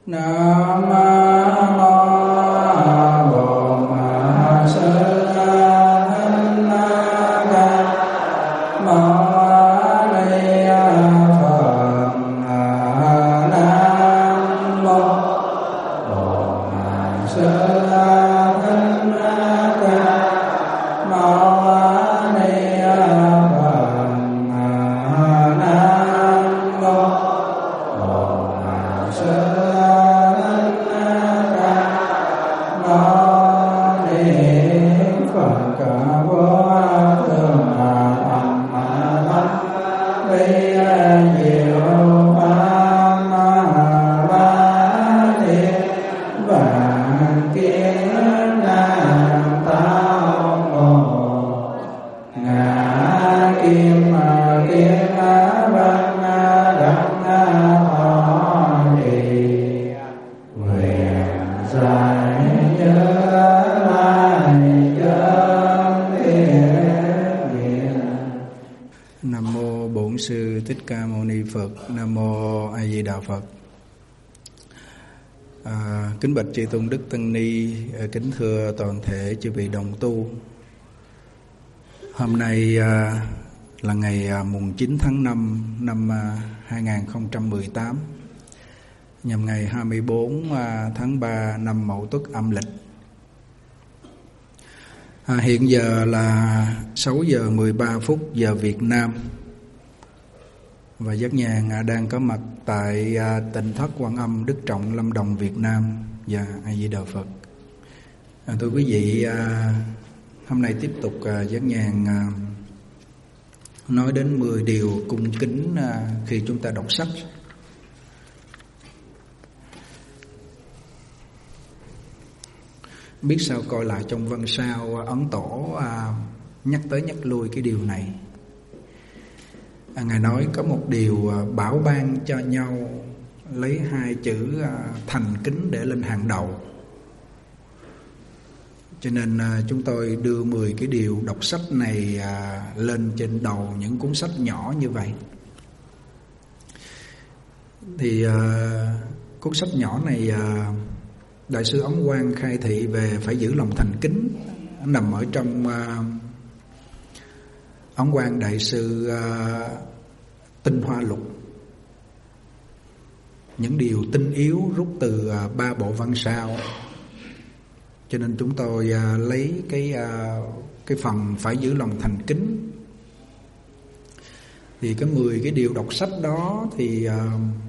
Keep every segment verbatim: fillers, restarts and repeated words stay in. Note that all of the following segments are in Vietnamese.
Nam mô Bổn Sư Thích Ca Mâu Ni Phật. Nam mô Bổn Sư Thích Ca Mâu Ni Phật. Nam mô Bổn Sư Thích Ca Mâu Ni Phật. Nam mô A Di Đà Phật. À, kính bạch chư tôn đức tăng ni, kính thưa toàn thể chư vị đồng tu. Hôm nay à, là ngày à, mùng chín tháng năm năm à, hai nghìn không trăm mười tám, nhằm ngày hai mươi bốn à, tháng ba năm Mậu Tuất âm lịch. À, hiện giờ là sáu giờ mười ba phút giờ Việt Nam. Và Giác Nhàn đang có mặt tại Tịnh Thất Quan Âm Đức Trọng, Lâm Đồng, Việt Nam. Và A Di Đà Phật. À, thưa quý vị, à, hôm nay tiếp tục à, Giác Nhàn à, nói đến mười điều cung kính à, khi chúng ta đọc sách. Biết sao coi lại trong văn sao Ấn Tổ à, nhắc tới nhắc lui cái điều này. À, Ngài nói có một điều à, bảo ban cho nhau, lấy hai chữ à, thành kính để lên hàng đầu. Cho nên à, chúng tôi đưa mười cái điều đọc sách này à, lên trên đầu những cuốn sách nhỏ như vậy. Thì à, cuốn sách nhỏ này à, Đại sư Ấn Quang khai thị về phải giữ lòng thành kính, nằm ở trong à, Ấn Quang Đại sư uh, Tinh Hoa Lục. Những điều tinh yếu rút từ uh, ba bộ văn sao. Cho nên chúng tôi uh, lấy cái uh, cái phần phải giữ lòng thành kính. Thì cái mười cái điều đọc sách đó thì uh,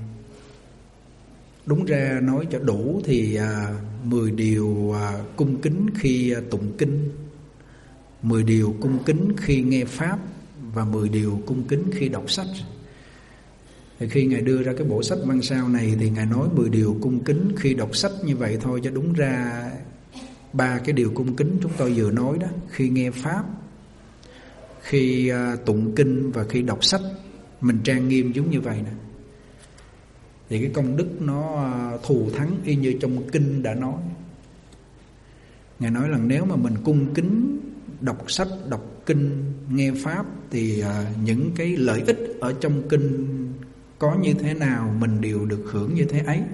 đúng ra nói cho đủ thì uh, mười điều uh, cung kính khi uh, tụng kinh, mười điều cung kính khi nghe Pháp, và mười điều cung kính khi đọc sách. Thì khi Ngài đưa ra cái bộ sách văn sao này thì Ngài nói mười điều cung kính khi đọc sách như vậy thôi, cho đúng ra ba cái điều cung kính chúng tôi vừa nói đó, khi nghe Pháp, khi uh, tụng kinh và khi đọc sách, mình trang nghiêm giống như vậy nè. Thì cái công đức nó uh, thù thắng y như trong kinh đã nói. Ngài nói là nếu mà mình cung kính đọc sách, đọc kinh, nghe Pháp thì uh, những cái lợi ích ở trong kinh có như thế nào mình đều được hưởng như thế ấy.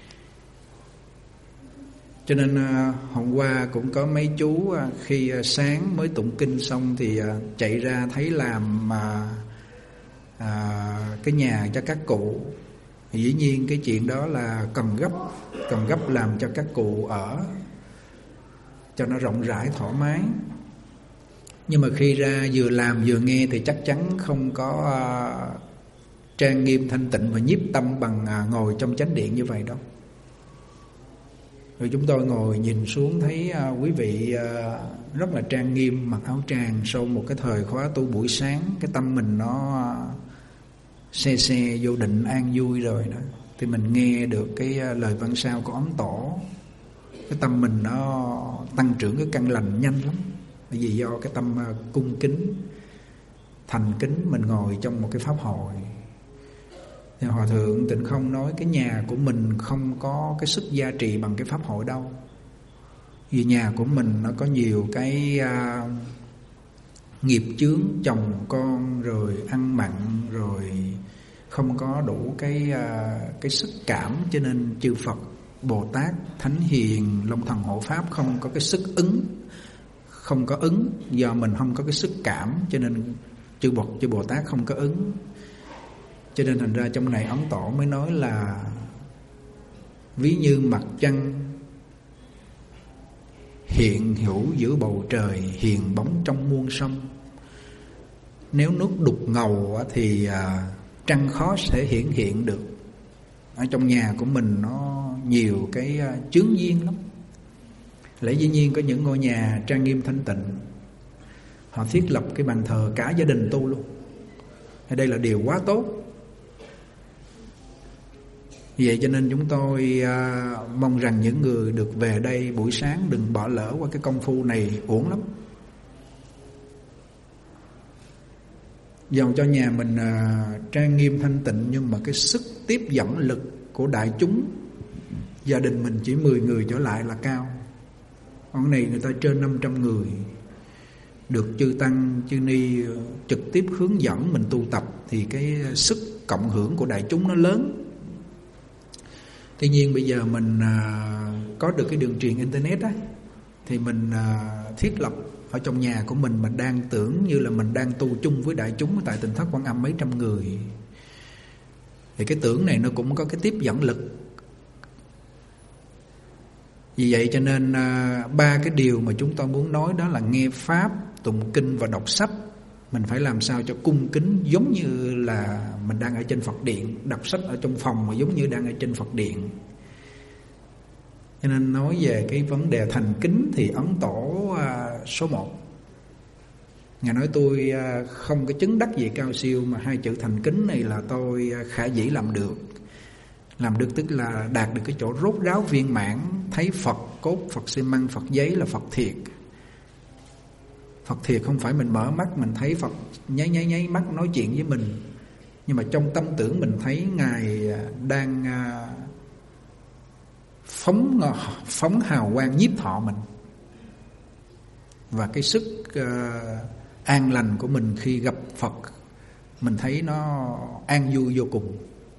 Cho nên uh, hôm qua cũng có mấy chú uh, khi uh, sáng mới tụng kinh xong thì uh, chạy ra thấy làm uh, uh, cái nhà cho các cụ. Dĩ nhiên cái chuyện đó là cần gấp, cần gấp làm cho các cụ ở cho nó rộng rãi thoải mái. Nhưng mà khi ra vừa làm vừa nghe thì chắc chắn không có uh, trang nghiêm thanh tịnh và nhiếp tâm bằng uh, ngồi trong chánh điện như vậy đâu. Rồi chúng tôi ngồi nhìn xuống thấy uh, quý vị uh, rất là trang nghiêm, mặc áo tràng sau một cái thời khóa tu buổi sáng. Cái tâm mình nó uh, xe xe vô định an vui rồi đó. Thì mình nghe được cái uh, lời văn sao của Ấn Tổ. Cái tâm mình nó tăng trưởng cái căn lành nhanh lắm. Bởi vì do cái tâm uh, cung kính, thành kính, mình ngồi trong một cái pháp hội. Thì Hòa Thượng Tịnh Không nói cái nhà của mình không có cái sức gia trì bằng cái pháp hội đâu. Vì nhà của mình nó có nhiều cái uh, nghiệp chướng, chồng con, rồi ăn mặn, rồi không có đủ cái cái sức cảm, cho nên chư Phật, Bồ Tát, Thánh Hiền, Long Thần Hộ Pháp không có cái sức ứng, không có ứng. Do mình không có cái sức cảm cho nên chư Bồ, chư Bồ Tát không có ứng. Cho nên thành ra trong này Ấn Tổ mới nói là ví như mặt trăng hiện hữu giữa bầu trời, hiền bóng trong muôn sông. Nếu nước đục ngầu thì à, trăng khó sẽ hiển hiện được. Ở trong nhà của mình nó nhiều cái à, chướng duyên lắm. Lẽ dĩ nhiên có những ngôi nhà trang nghiêm thanh tịnh, họ thiết lập cái bàn thờ cả gia đình tu luôn. Đây là điều quá tốt. Vậy cho nên chúng tôi à, mong rằng những người được về đây buổi sáng đừng bỏ lỡ qua cái công phu này, uổng lắm. Dầu cho nhà mình à, trang nghiêm thanh tịnh, nhưng mà cái sức tiếp dẫn lực của đại chúng, gia đình mình chỉ mười người trở lại là cao. Còn này người ta trên năm trăm người, được chư Tăng, chư Ni trực tiếp hướng dẫn mình tu tập, thì cái sức cộng hưởng của đại chúng nó lớn. Tuy nhiên bây giờ mình à, có được cái đường truyền internet á, thì mình à, thiết lập ở trong nhà của mình, mình đang tưởng như là mình đang tu chung với đại chúng tại Tỉnh Thất Quan Âm mấy trăm người. Thì cái tưởng này nó cũng có cái tiếp dẫn lực. Vì vậy cho nên à, ba cái điều mà chúng tôi muốn nói đó là nghe Pháp, tụng kinh và đọc sách. Mình phải làm sao cho cung kính, giống như là mình đang ở trên Phật điện. Đọc sách ở trong phòng mà giống như đang ở trên Phật điện. Cho nên nói về cái vấn đề thành kính thì Ấn Tổ à, số một. Ngài nói tôi à, không có chứng đắc gì cao siêu, mà hai chữ thành kính này là tôi à, khả dĩ làm được. Làm được tức là đạt được cái chỗ rốt ráo viên mãn. Thấy Phật cốt, Phật xi măng, Phật giấy là Phật thiệt. Phật thiệt không phải mình mở mắt mình thấy Phật nháy nháy nháy mắt nói chuyện với mình, nhưng mà trong tâm tưởng mình thấy Ngài đang phóng phóng hào quang nhiếp thọ mình. Và cái sức uh, an lành của mình khi gặp Phật, mình thấy nó an vui vô cùng.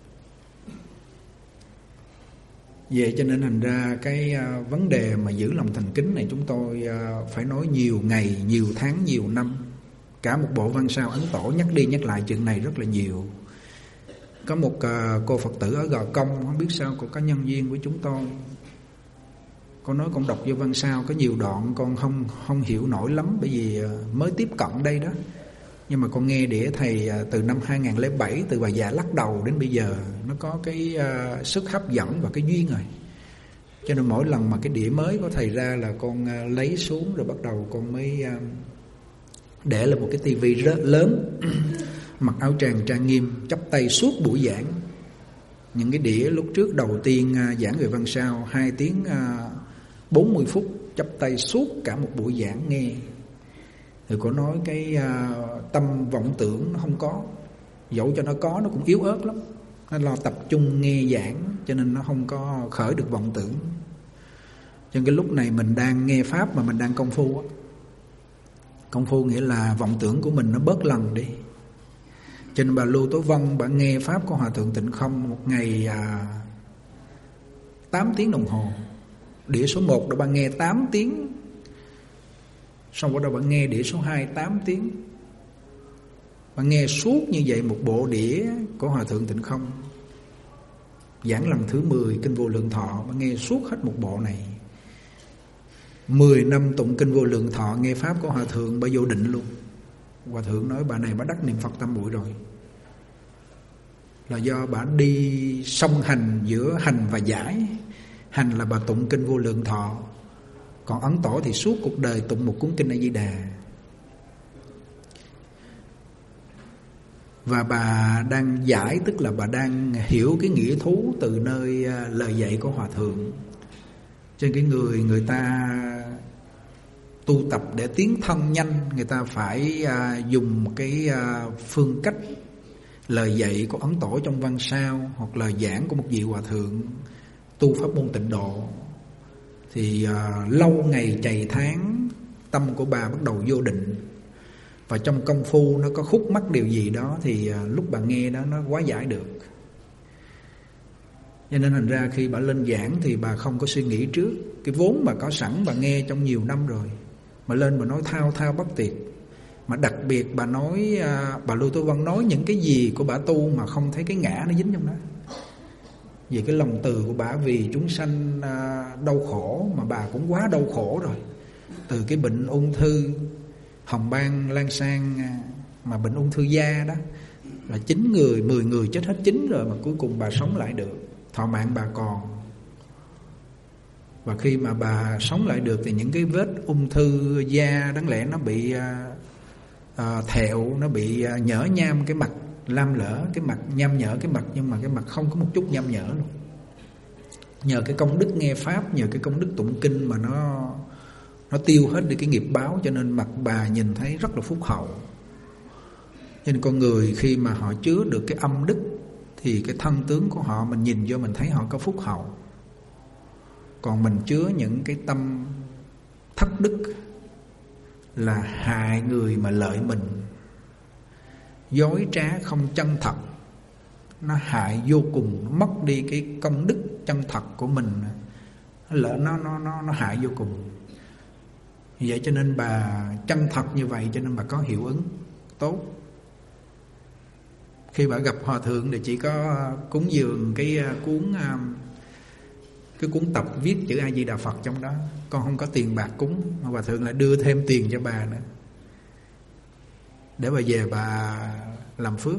Vậy cho nên thành ra cái uh, vấn đề mà giữ lòng thành kính này chúng tôi uh, phải nói nhiều ngày, nhiều tháng, nhiều năm. Cả một bộ văn sao Ấn Tổ nhắc đi nhắc lại chuyện này rất là nhiều. Có một uh, cô Phật tử ở Gò Công, không biết sao cô có nhân duyên với chúng tôi. Con nói con đọc vô văn sao có nhiều đoạn con không không hiểu nổi lắm, bởi vì uh, mới tiếp cận đây đó. Nhưng mà con nghe đĩa thầy uh, từ năm hai không không bảy, từ bài Dạ Lắc Đầu đến bây giờ, nó có cái uh, sức hấp dẫn và cái duyên rồi. Cho nên mỗi lần mà cái đĩa mới của thầy ra là con uh, lấy xuống rồi bắt đầu con mới uh, để là một cái tivi rất lớn, mặc áo tràng trang nghiêm, chắp tay suốt buổi giảng. Những cái đĩa lúc trước đầu tiên uh, giảng về văn sao hai tiếng uh, bốn mươi phút, chắp tay suốt cả một buổi giảng nghe. Thì cô nói cái uh, tâm vọng tưởng nó không có, dẫu cho nó có nó cũng yếu ớt lắm. Nó lo tập trung nghe giảng cho nên nó không có khởi được vọng tưởng. Cho nên cái lúc này mình đang nghe Pháp mà mình đang công phu á. Công phu nghĩa là vọng tưởng của mình nó bớt lần đi. Cho nên bà Lưu Tố Vân, bà nghe Pháp của Hòa Thượng Tịnh Không một ngày à, tám tiếng đồng hồ. Đĩa số một đó bà nghe tám tiếng. Xong bắt đầu bà nghe đĩa số hai tám tiếng. Bà nghe suốt như vậy một bộ đĩa của Hòa Thượng Tịnh Không. Giảng lần thứ mười Kinh Vô Lượng Thọ, bà nghe suốt hết một bộ này. Mười năm tụng Kinh Vô Lượng Thọ, nghe Pháp của Hòa Thượng, bà vô định luôn. Hòa Thượng nói bà này bà đắc niệm Phật tam muội rồi. Là do bà đi song hành giữa hành và giải. Hành là bà tụng Kinh Vô Lượng Thọ, còn Ấn Tổ thì suốt cuộc đời tụng một cuốn Kinh A Di Đà. Và bà đang giải, tức là bà đang hiểu cái nghĩa thú từ nơi lời dạy của Hòa Thượng. Trên cái người người ta tu tập để tiến thân nhanh, người ta phải uh, dùng một cái uh, phương cách lời dạy của Ấn Tổ trong văn sao, hoặc lời giảng của một vị Hòa Thượng tu pháp môn Tịnh Độ. Thì uh, lâu ngày chày tháng, tâm của bà bắt đầu vô định. Và trong công phu nó có khúc mắc điều gì đó thì lúc bà nghe đó nó hóa giải được. Cho nên thành ra khi bà lên giảng thì bà không có suy nghĩ trước. Cái vốn bà có sẵn bà nghe trong nhiều năm rồi, mà lên bà nói thao thao bất tuyệt. Mà đặc biệt bà nói, bà Lưu Tô Văn nói những cái gì của bà tu mà không thấy cái ngã nó dính trong đó. Vì cái lòng từ của bà vì chúng sanh đau khổ, mà bà cũng quá đau khổ rồi. Từ cái bệnh ung thư hồng ban lan sang, mà bệnh ung thư da đó, là chín người, mười người chết hết chín rồi, mà cuối cùng bà sống lại được, thọ mạng bà còn. Và khi mà bà sống lại được thì những cái vết ung thư da đáng lẽ nó bị uh, thẹo, nó bị uh, nhỡ nham cái mặt, lam lỡ cái mặt, nham nhở cái mặt, nhưng mà cái mặt không có một chút nham nhở luôn. Nhờ cái công đức nghe pháp, nhờ cái công đức tụng kinh mà nó nó tiêu hết đi cái nghiệp báo, cho nên mặt bà nhìn thấy rất là phúc hậu. Cho nên con người khi mà họ chứa được cái âm đức thì cái thân tướng của họ mình nhìn vô mình thấy họ có phúc hậu. Còn mình chứa những cái tâm thất đức là hại người mà lợi mình, dối trá không chân thật, nó hại vô cùng, nó mất đi cái công đức chân thật của mình, lỡ nó nó nó nó hại vô cùng. Vậy cho nên bà chân thật như vậy, cho nên bà có hiệu ứng tốt. Khi bà gặp hòa thượng thì chỉ có cúng dường cái cuốn cái cuốn tập viết chữ A Di Đà Phật trong đó, con không có tiền bạc cúng, mà hòa thượng lại đưa thêm tiền cho bà nữa để bà về bà làm phước.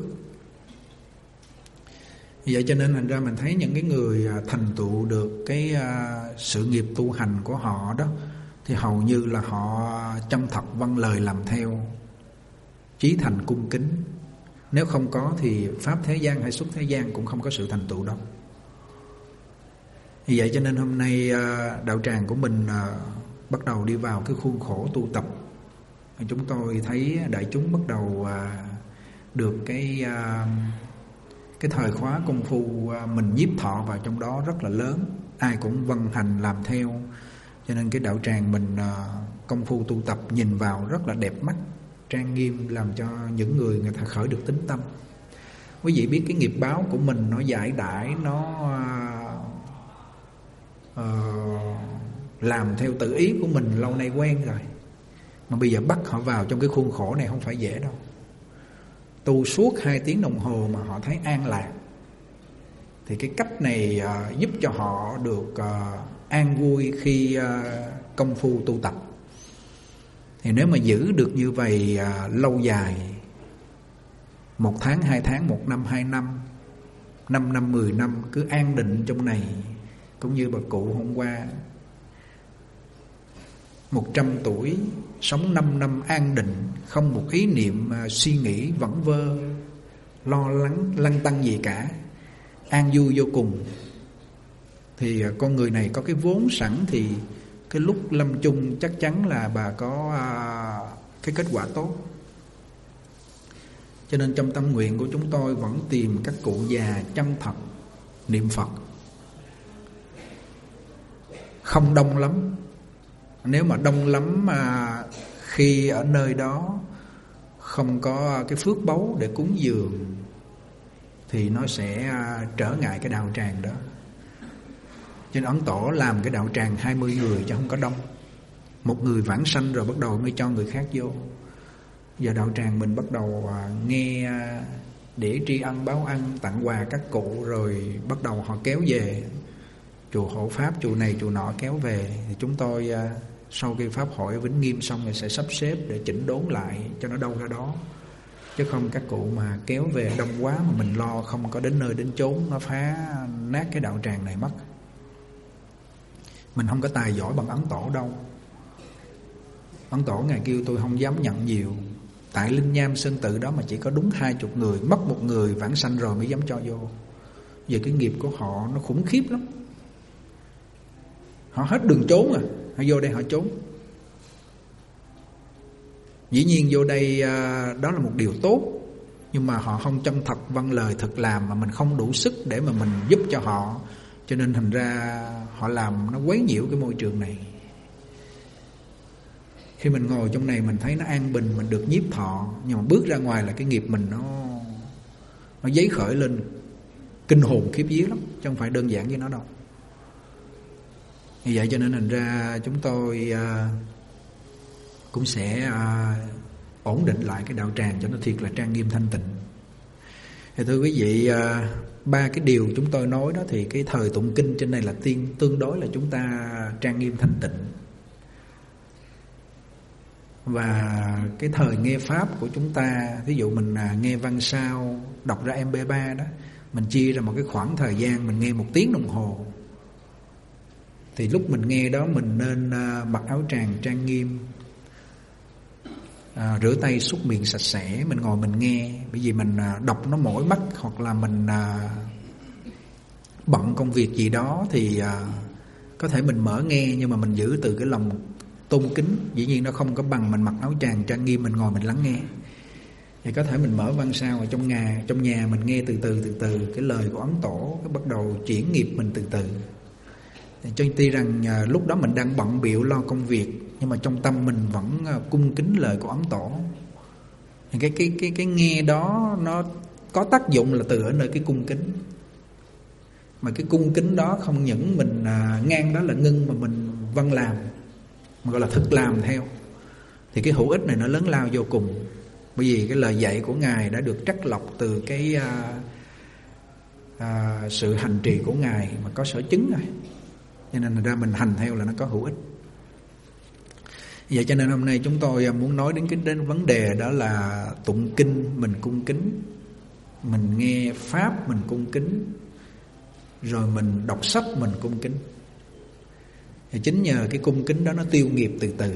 Vậy cho nên thành ra mình thấy những cái người thành tựu được cái sự nghiệp tu hành của họ đó, thì hầu như là họ chân thật vâng lời làm theo, chí thành cung kính. Nếu không có thì pháp thế gian hay xuất thế gian cũng không có sự thành tựu đâu. Vì vậy cho nên hôm nay đạo tràng của mình bắt đầu đi vào cái khuôn khổ tu tập. Chúng tôi thấy đại chúng bắt đầu được cái cái thời khóa công phu mình nhiếp thọ vào trong đó rất là lớn, ai cũng vâng hành làm theo. Cho nên cái đạo tràng mình công phu tu tập nhìn vào rất là đẹp mắt, trang nghiêm, làm cho những người người ta khởi được tính tâm. Quý vị biết cái nghiệp báo của mình nó giải đãi, nó uh, làm theo tự ý của mình lâu nay quen rồi, mà bây giờ bắt họ vào trong cái khuôn khổ này không phải dễ đâu. Tu suốt hai tiếng đồng hồ mà họ thấy an lạc, thì cái cách này uh, giúp cho họ được uh, an vui khi uh, công phu tu tập. Thì nếu mà giữ được như vậy à, lâu dài, một tháng, hai tháng, một năm, hai năm, năm năm, mười năm, cứ an định trong này. Cũng như bà cụ hôm qua, một trăm tuổi, sống năm năm an định, không một ý niệm à, suy nghĩ vẩn vơ, lo lắng, lăn tăn gì cả, an vui vô cùng. Thì à, con người này có cái vốn sẵn thì cái lúc lâm chung chắc chắn là bà có à, cái kết quả tốt. Cho nên trong tâm nguyện của chúng tôi vẫn tìm các cụ già chân thật niệm Phật. Không đông lắm. Nếu mà đông lắm mà khi ở nơi đó không có cái phước báu để cúng dường thì nó sẽ à, trở ngại cái đạo tràng đó. Trên Ấn Tổ làm cái đạo tràng hai mươi người chứ không có đông. Một người vãng sanh rồi bắt đầu mới cho người khác vô. Giờ đạo tràng mình bắt đầu nghe để tri ân báo ân, tặng quà các cụ, rồi bắt đầu họ kéo về. Chùa hộ pháp, chùa này chùa nọ kéo về. Thì chúng tôi sau khi pháp hội ở Vĩnh Nghiêm xong rồi sẽ sắp xếp để chỉnh đốn lại cho nó đâu ra đó. Chứ không các cụ mà kéo về đông quá mà mình lo không có đến nơi đến chốn, nó phá nát cái đạo tràng này mất. Mình không có tài giỏi bằng Ấn Tổ đâu. Ấn Tổ ngày kêu tôi không dám nhận nhiều. Tại Linh Nham Sơn Tự đó mà chỉ có đúng hai chục người, mất một người vãng sanh rồi mới dám cho vô. Giờ cái nghiệp của họ nó khủng khiếp lắm. Họ hết đường trốn à, họ vô đây họ trốn. Dĩ nhiên vô đây đó là một điều tốt, nhưng mà họ không chân thật vâng lời thực làm, mà mình không đủ sức để mà mình giúp cho họ. Cho nên thành ra họ làm nó quấy nhiễu cái môi trường này. Khi mình ngồi trong này mình thấy nó an bình, mình được nhiếp thọ, nhưng mà bước ra ngoài là cái nghiệp mình nó nó dấy khởi lên kinh hồn khiếp vía lắm, chứ không phải đơn giản như nó đâu. Vì vậy cho nên thành ra chúng tôi à, cũng sẽ à, ổn định lại cái đạo tràng cho nó thiệt là trang nghiêm thanh tịnh. Thì thưa quý vị, à, ba cái điều chúng tôi nói đó thì cái thời tụng kinh trên này là tiên tương đối là chúng ta trang nghiêm thanh tịnh. Và cái thời nghe pháp của chúng ta, ví dụ mình à, nghe văn sao, đọc ra em pê ba đó, mình chia ra một cái khoảng thời gian mình nghe một tiếng đồng hồ. Thì lúc mình nghe đó mình nên à, mặc áo tràng trang nghiêm, à, rửa tay súc miệng sạch sẽ, mình ngồi mình nghe. Bởi vì mình à, đọc nó mỏi mắt, hoặc là mình à, bận công việc gì đó thì à, có thể mình mở nghe, nhưng mà mình giữ từ cái lòng tôn kính. Dĩ nhiên nó không có bằng mình mặc áo tràng trang nghiêm mình ngồi mình lắng nghe. Thì có thể mình mở văn sao ở trong nhà, trong nhà mình nghe từ từ từ từ cái lời của Ấn Tổ, cái bắt đầu chuyển nghiệp mình từ từ. Thì cho tuy rằng à, lúc đó mình đang bận bịu lo công việc, nhưng mà trong tâm mình vẫn à, cung kính lời của Ấn Tổ. Thì cái cái cái cái nghe đó nó có tác dụng là từ ở nơi cái cung kính. Mà cái cung kính đó không những mình à, ngang đó là ngưng, mà mình vâng làm, mà gọi là thực làm theo. Thì cái hữu ích này nó lớn lao vô cùng. Bởi vì cái lời dạy của Ngài đã được trắc lọc từ cái à, à, sự hành trì của Ngài mà có sở chứng rồi. Cho nên ra mình hành theo là nó có hữu ích. Vậy cho nên hôm nay chúng tôi muốn nói đến cái đến vấn đề đó là tụng kinh mình cung kính, mình nghe pháp mình cung kính, rồi mình đọc sách mình cung kính. Thì chính nhờ cái cung kính đó nó tiêu nghiệp từ từ.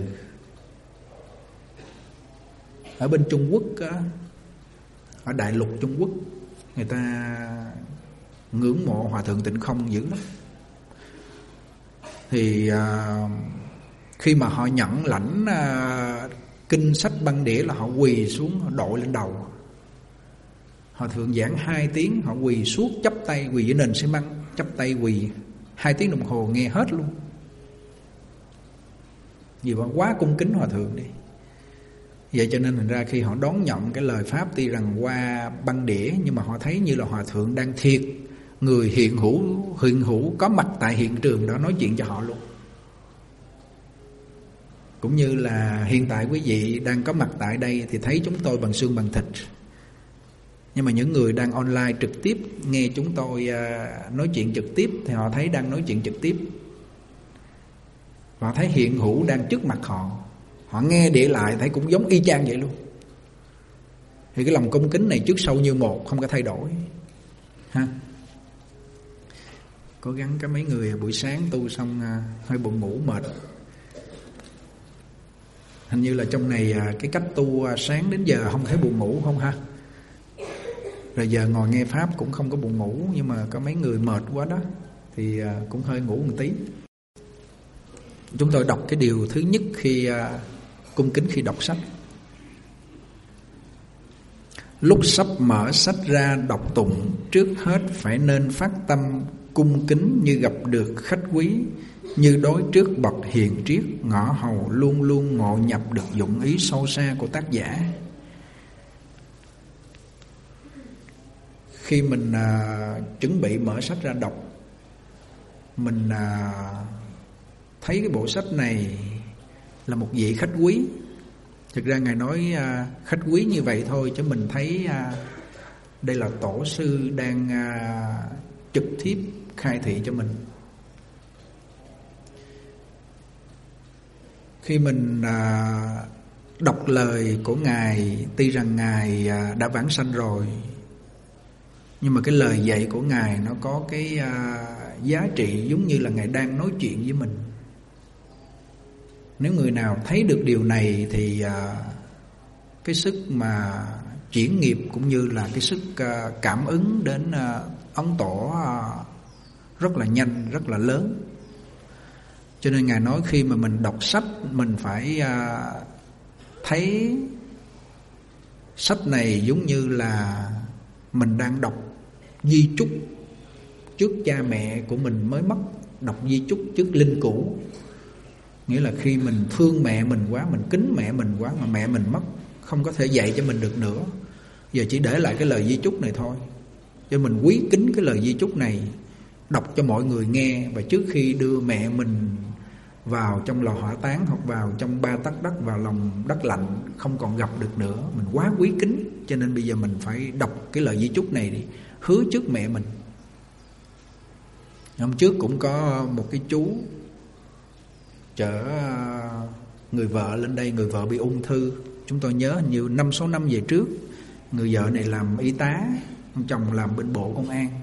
Ở bên Trung Quốc á, ở đại lục Trung Quốc, người ta ngưỡng mộ Hòa Thượng Tịnh Không dữ lắm. Thì à, khi mà họ nhận lãnh à, kinh sách băng đĩa là họ quỳ xuống, họ đội lên đầu. Hòa Thượng giảng hai tiếng, họ quỳ suốt chắp tay, quỳ dưới nền xi măng, chắp tay quỳ hai tiếng đồng hồ nghe hết luôn. Vì mà quá cung kính Hòa Thượng đi. Vậy cho nên thành ra khi họ đón nhận cái lời pháp, tuy rằng qua băng đĩa, nhưng mà họ thấy như là Hòa Thượng đang thiệt người hiện hữu, hiện hữu có mặt tại hiện trường đó nói chuyện cho họ luôn. Cũng như là hiện tại quý vị đang có mặt tại đây thì thấy chúng tôi bằng xương bằng thịt. Nhưng mà những người đang online trực tiếp nghe chúng tôi nói chuyện trực tiếp thì họ thấy đang nói chuyện trực tiếp. Họ thấy hiện hữu đang trước mặt họ. Họ nghe đĩa lại thấy cũng giống y chang vậy luôn. Thì cái lòng cung kính này trước sau như một, không có thay đổi ha. Cố gắng có mấy người buổi sáng tu xong hơi buồn ngủ mệt. Hình như là trong này cái cách tu sáng đến giờ không thấy buồn ngủ không ha. Rồi giờ ngồi nghe pháp cũng không có buồn ngủ. Nhưng mà có mấy người mệt quá đó thì cũng hơi ngủ một tí. Chúng tôi đọc cái điều thứ nhất khi uh, cung kính khi đọc sách. Lúc sắp mở sách ra đọc tụng, trước hết phải nên phát tâm cung kính như gặp được khách quý, như đối trước bậc hiền triết, ngõ hầu luôn luôn ngộ nhập được dụng ý sâu xa của tác giả. Khi mình uh, chuẩn bị mở sách ra đọc, mình uh, thấy cái bộ sách này là một vị khách quý. Thực ra Ngài nói à, khách quý như vậy thôi, chứ mình thấy à, đây là tổ sư đang à, trực tiếp khai thị cho mình. Khi mình à, đọc lời của Ngài, tuy rằng Ngài à, đã vãng sanh rồi, nhưng mà cái lời dạy của Ngài nó có cái à, giá trị giống như là Ngài đang nói chuyện với mình. Nếu người nào thấy được điều này thì à, cái sức mà chuyển nghiệp cũng như là cái sức à, cảm ứng đến à, Ấn Tổ à, rất là nhanh, rất là lớn. Cho nên Ngài nói khi mà mình đọc sách, mình phải à, thấy sách này giống như là mình đang đọc di chúc trước cha mẹ của mình mới mất, đọc di chúc trước linh cữu. Nghĩa là khi mình thương mẹ mình quá, mình kính mẹ mình quá mà mẹ mình mất, không có thể dạy cho mình được nữa, giờ chỉ để lại cái lời di chúc này thôi. Cho mình quý kính cái lời di chúc này, đọc cho mọi người nghe. Và trước khi đưa mẹ mình vào trong lò hỏa táng hoặc vào trong ba tấc đất, vào lòng đất lạnh, không còn gặp được nữa, mình quá quý kính, cho nên bây giờ mình phải đọc cái lời di chúc này đi, hứa trước mẹ mình. Hôm trước cũng có một cái chú chở người vợ lên đây, người vợ bị ung thư. Chúng tôi nhớ hình như năm sáu năm về trước, người vợ này làm y tá, ông chồng làm bên Bộ Công an.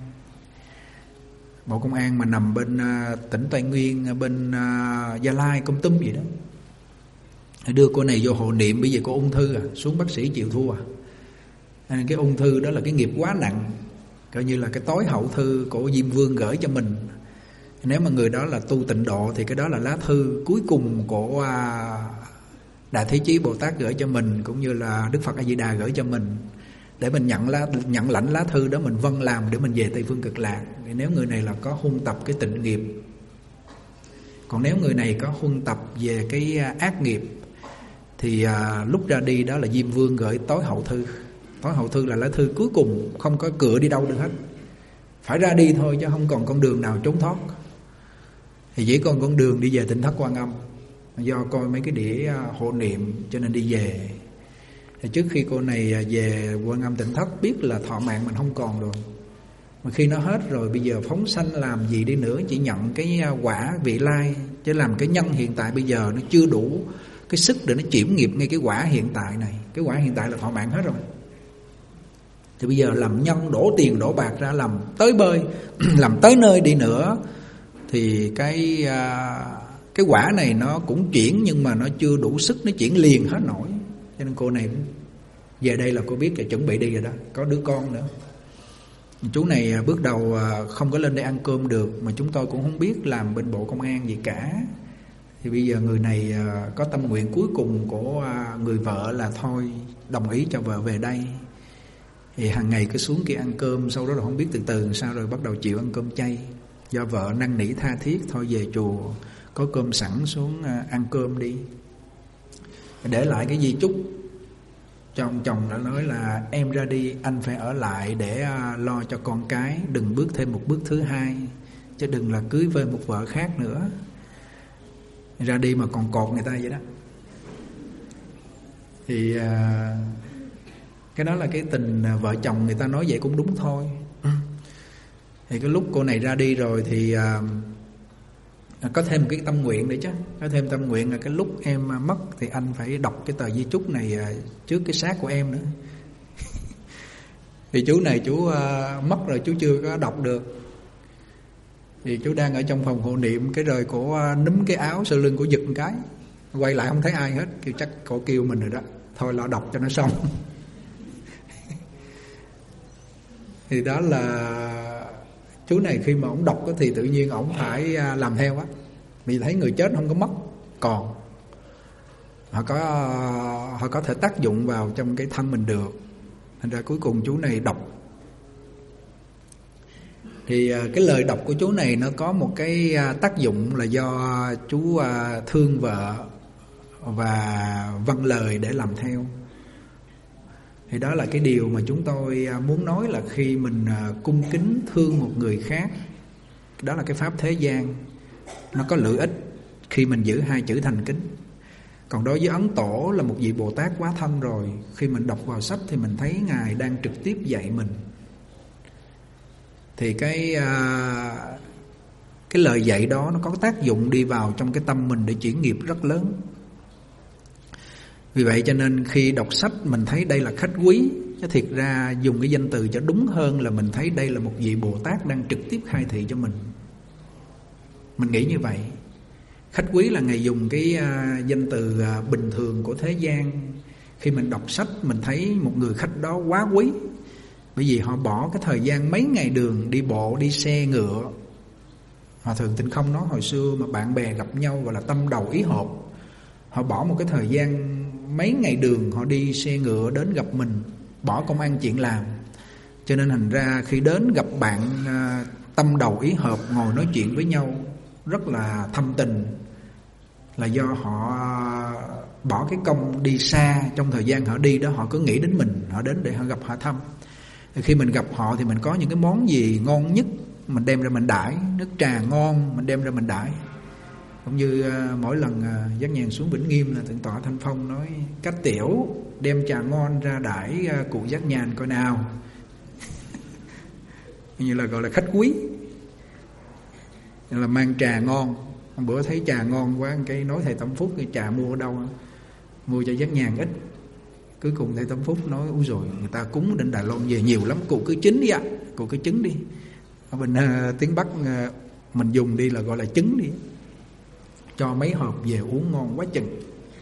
Bộ Công an mà nằm bên uh, tỉnh Tây Nguyên, bên uh, Gia Lai, Kon Tum gì đó. Đưa cô này vô hộ niệm, bây giờ cô ung thư à, xuống bác sĩ chịu thua à. à Cái ung thư đó là cái nghiệp quá nặng, coi như là cái tối hậu thư của Diêm Vương gửi cho mình. Nếu mà người đó là tu tịnh độ thì cái đó là lá thư cuối cùng của uh, Đại Thế Chí Bồ Tát gửi cho mình, cũng như là Đức Phật A Di Đà gửi cho mình, để mình nhận lá, nhận lãnh lá thư đó, mình vâng làm để mình về Tây Phương Cực Lạc. Thì nếu người này là có huân tập cái tịnh nghiệp, còn nếu người này có huân tập về cái ác nghiệp thì à, lúc ra đi đó là Diêm Vương gửi tối hậu thư. Tối hậu thư là lá thư cuối cùng, không có cửa đi đâu được hết, phải ra đi thôi chứ không còn con đường nào trốn thoát. Thì chỉ còn con đường đi về Tỉnh Thất Quan Âm. Do coi mấy cái đĩa hộ niệm cho nên đi về. Thì trước khi cô này về Quan Âm Tỉnh Thất, biết là thọ mạng mình không còn rồi, mà khi nó hết rồi bây giờ phóng sanh làm gì đi nữa, chỉ nhận cái quả vị lai, chứ làm cái nhân hiện tại bây giờ nó chưa đủ cái sức để nó chuyển nghiệp ngay cái quả hiện tại này. Cái quả hiện tại là thọ mạng hết rồi. Thì bây giờ làm nhân, đổ tiền đổ bạc ra, làm tới bơi làm tới nơi đi nữa, thì cái cái quả này nó cũng chuyển, nhưng mà nó chưa đủ sức nó chuyển liền hết nổi. Cho nên cô này về đây là cô biết là chuẩn bị đi rồi đó, có đứa con nữa. Chú này bước đầu không có lên đây ăn cơm được, mà chúng tôi cũng không biết làm bên Bộ Công an gì cả. Thì bây giờ người này có tâm nguyện cuối cùng của người vợ là thôi đồng ý cho vợ về đây. Thì hàng ngày cứ xuống kia ăn cơm, sau đó là không biết từ từ sao rồi bắt đầu chịu ăn cơm chay. Do vợ năn nỉ tha thiết, thôi về chùa có cơm sẵn xuống ăn cơm đi. Để lại cái di chúc cho ông chồng, đã nói là em ra đi anh phải ở lại để lo cho con cái, đừng bước thêm một bước thứ hai, chứ đừng là cưới với một vợ khác nữa. Ra đi mà còn cột người ta vậy đó. Thì cái đó là cái tình vợ chồng, người ta nói vậy cũng đúng thôi. Thì cái lúc cô này ra đi rồi thì có thêm một cái tâm nguyện nữa chứ. Có thêm tâm nguyện là cái lúc em mất thì anh phải đọc cái tờ di chúc này trước cái xác của em nữa. Thì chú này chú uh, mất rồi, chú chưa có đọc được. Thì chú đang ở trong phòng hộ niệm, cái rồi cổ uh, núm cái áo sau lưng, cổ giật một cái, quay lại không thấy ai hết. Kêu chắc cổ kêu mình rồi đó, thôi lo đọc cho nó xong. Thì đó là chú này khi mà ổng đọc thì tự nhiên ổng phải làm theo á, vì thấy người chết không có mất, còn họ có họ có thể tác dụng vào trong cái thân mình được. Thành ra cuối cùng chú này đọc. Thì cái lời đọc của chú này nó có một cái tác dụng là do chú thương vợ và vâng lời để làm theo. Thì đó là cái điều mà chúng tôi muốn nói, là khi mình cung kính thương một người khác, đó là cái pháp thế gian, nó có lợi ích khi mình giữ hai chữ thành kính. Còn đối với Ấn Tổ là một vị Bồ Tát quá thân rồi, khi mình đọc vào sách thì mình thấy Ngài đang trực tiếp dạy mình. Thì cái cái lời dạy đó nó có tác dụng đi vào trong cái tâm mình để chuyển nghiệp rất lớn. Vì vậy cho nên khi đọc sách mình thấy đây là khách quý, chứ thiệt ra dùng cái danh từ cho đúng hơn là mình thấy đây là một vị Bồ Tát đang trực tiếp khai thị cho mình. Mình nghĩ như vậy. Khách quý là Ngài dùng cái uh, danh từ uh, bình thường của thế gian. Khi mình đọc sách mình thấy một người khách đó quá quý, bởi vì họ bỏ cái thời gian mấy ngày đường đi bộ, đi xe ngựa. Hòa Thượng Tịnh Không nói hồi xưa mà bạn bè gặp nhau gọi là tâm đầu ý hợp. Họ bỏ một cái thời gian mấy ngày đường, họ đi xe ngựa đến gặp mình, bỏ công ăn chuyện làm. Cho nên thành ra khi đến gặp bạn tâm đầu ý hợp, ngồi nói chuyện với nhau rất là thâm tình, là do họ bỏ cái công đi xa. Trong thời gian họ đi đó họ cứ nghĩ đến mình, họ đến để họ gặp họ thăm. Thì khi mình gặp họ thì mình có những cái món gì ngon nhất mình đem ra mình đãi, nước trà ngon mình đem ra mình đãi. Cũng như uh, mỗi lần uh, Giác Nhàn xuống Vĩnh Nghiêm là Thượng tọa Thanh Phong nói Cách Tiểu đem trà ngon ra đãi uh, cụ Giác Nhàn coi nào. Như là gọi là khách quý, là mang trà ngon. Hôm bữa thấy trà ngon quá, cái nói thầy Tâm Phúc cái trà mua ở đâu, mua cho Giác Nhàn ít. Cuối cùng thầy Tâm Phúc nói úi rồi, người ta cúng đến Đài Loan về nhiều lắm, cụ cứ trứng đi ạ, à. Cụ cứ trứng đi. Ở bên uh, tiếng Bắc uh, mình dùng đi là gọi là trứng đi. Cho mấy hộp về uống ngon quá chừng.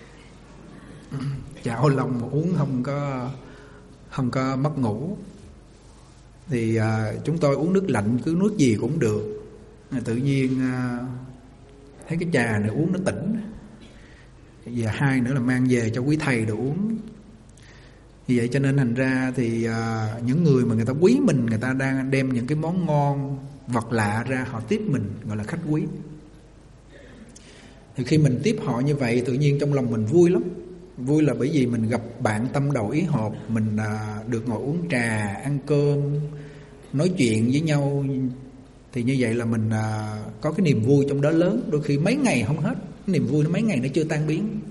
Trà ô long mà uống không có không có mất ngủ. Thì à, chúng tôi uống nước lạnh cứ nước gì cũng được. Tự nhiên à, thấy cái trà này uống nó tỉnh. Và hai nữa là mang về cho quý thầy đồ uống. Vì vậy cho nên thành ra thì à, những người mà người ta quý mình, người ta đang đem những cái món ngon vật lạ ra họ tiếp mình, gọi là khách quý. Thì khi mình tiếp họ như vậy tự nhiên trong lòng mình vui lắm. Vui là bởi vì mình gặp bạn tâm đầu ý hợp, mình à, được ngồi uống trà, ăn cơm, nói chuyện với nhau. Thì như vậy là mình à, có cái niềm vui trong đó lớn. Đôi khi mấy ngày không hết, cái niềm vui nó mấy ngày nó chưa tan biến.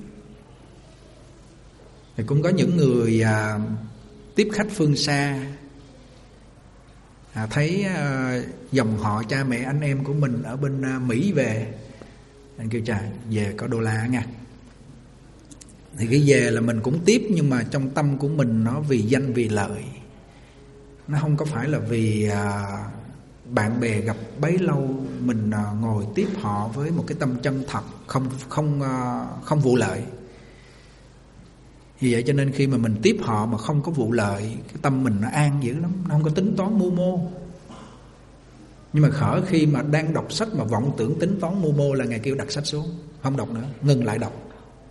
Thì cũng có những người à, tiếp khách phương xa, à, thấy à, dòng họ cha mẹ anh em của mình ở bên à, Mỹ về, anh kêu chà về có đô la nha. Thì cái về là mình cũng tiếp, nhưng mà trong tâm của mình nó vì danh vì lợi, nó không có phải là vì à, bạn bè gặp bấy lâu mình à, ngồi tiếp họ với một cái tâm chân thật, không không à, không vụ lợi. Vì vậy cho nên khi mà mình tiếp họ mà không có vụ lợi, cái tâm mình nó an dữ lắm, nó không có tính toán mưu mô. Nhưng mà khở khi mà đang đọc sách mà vọng tưởng tính toán mưu mô là Ngài kêu đặt sách xuống, không đọc nữa, ngừng lại đọc.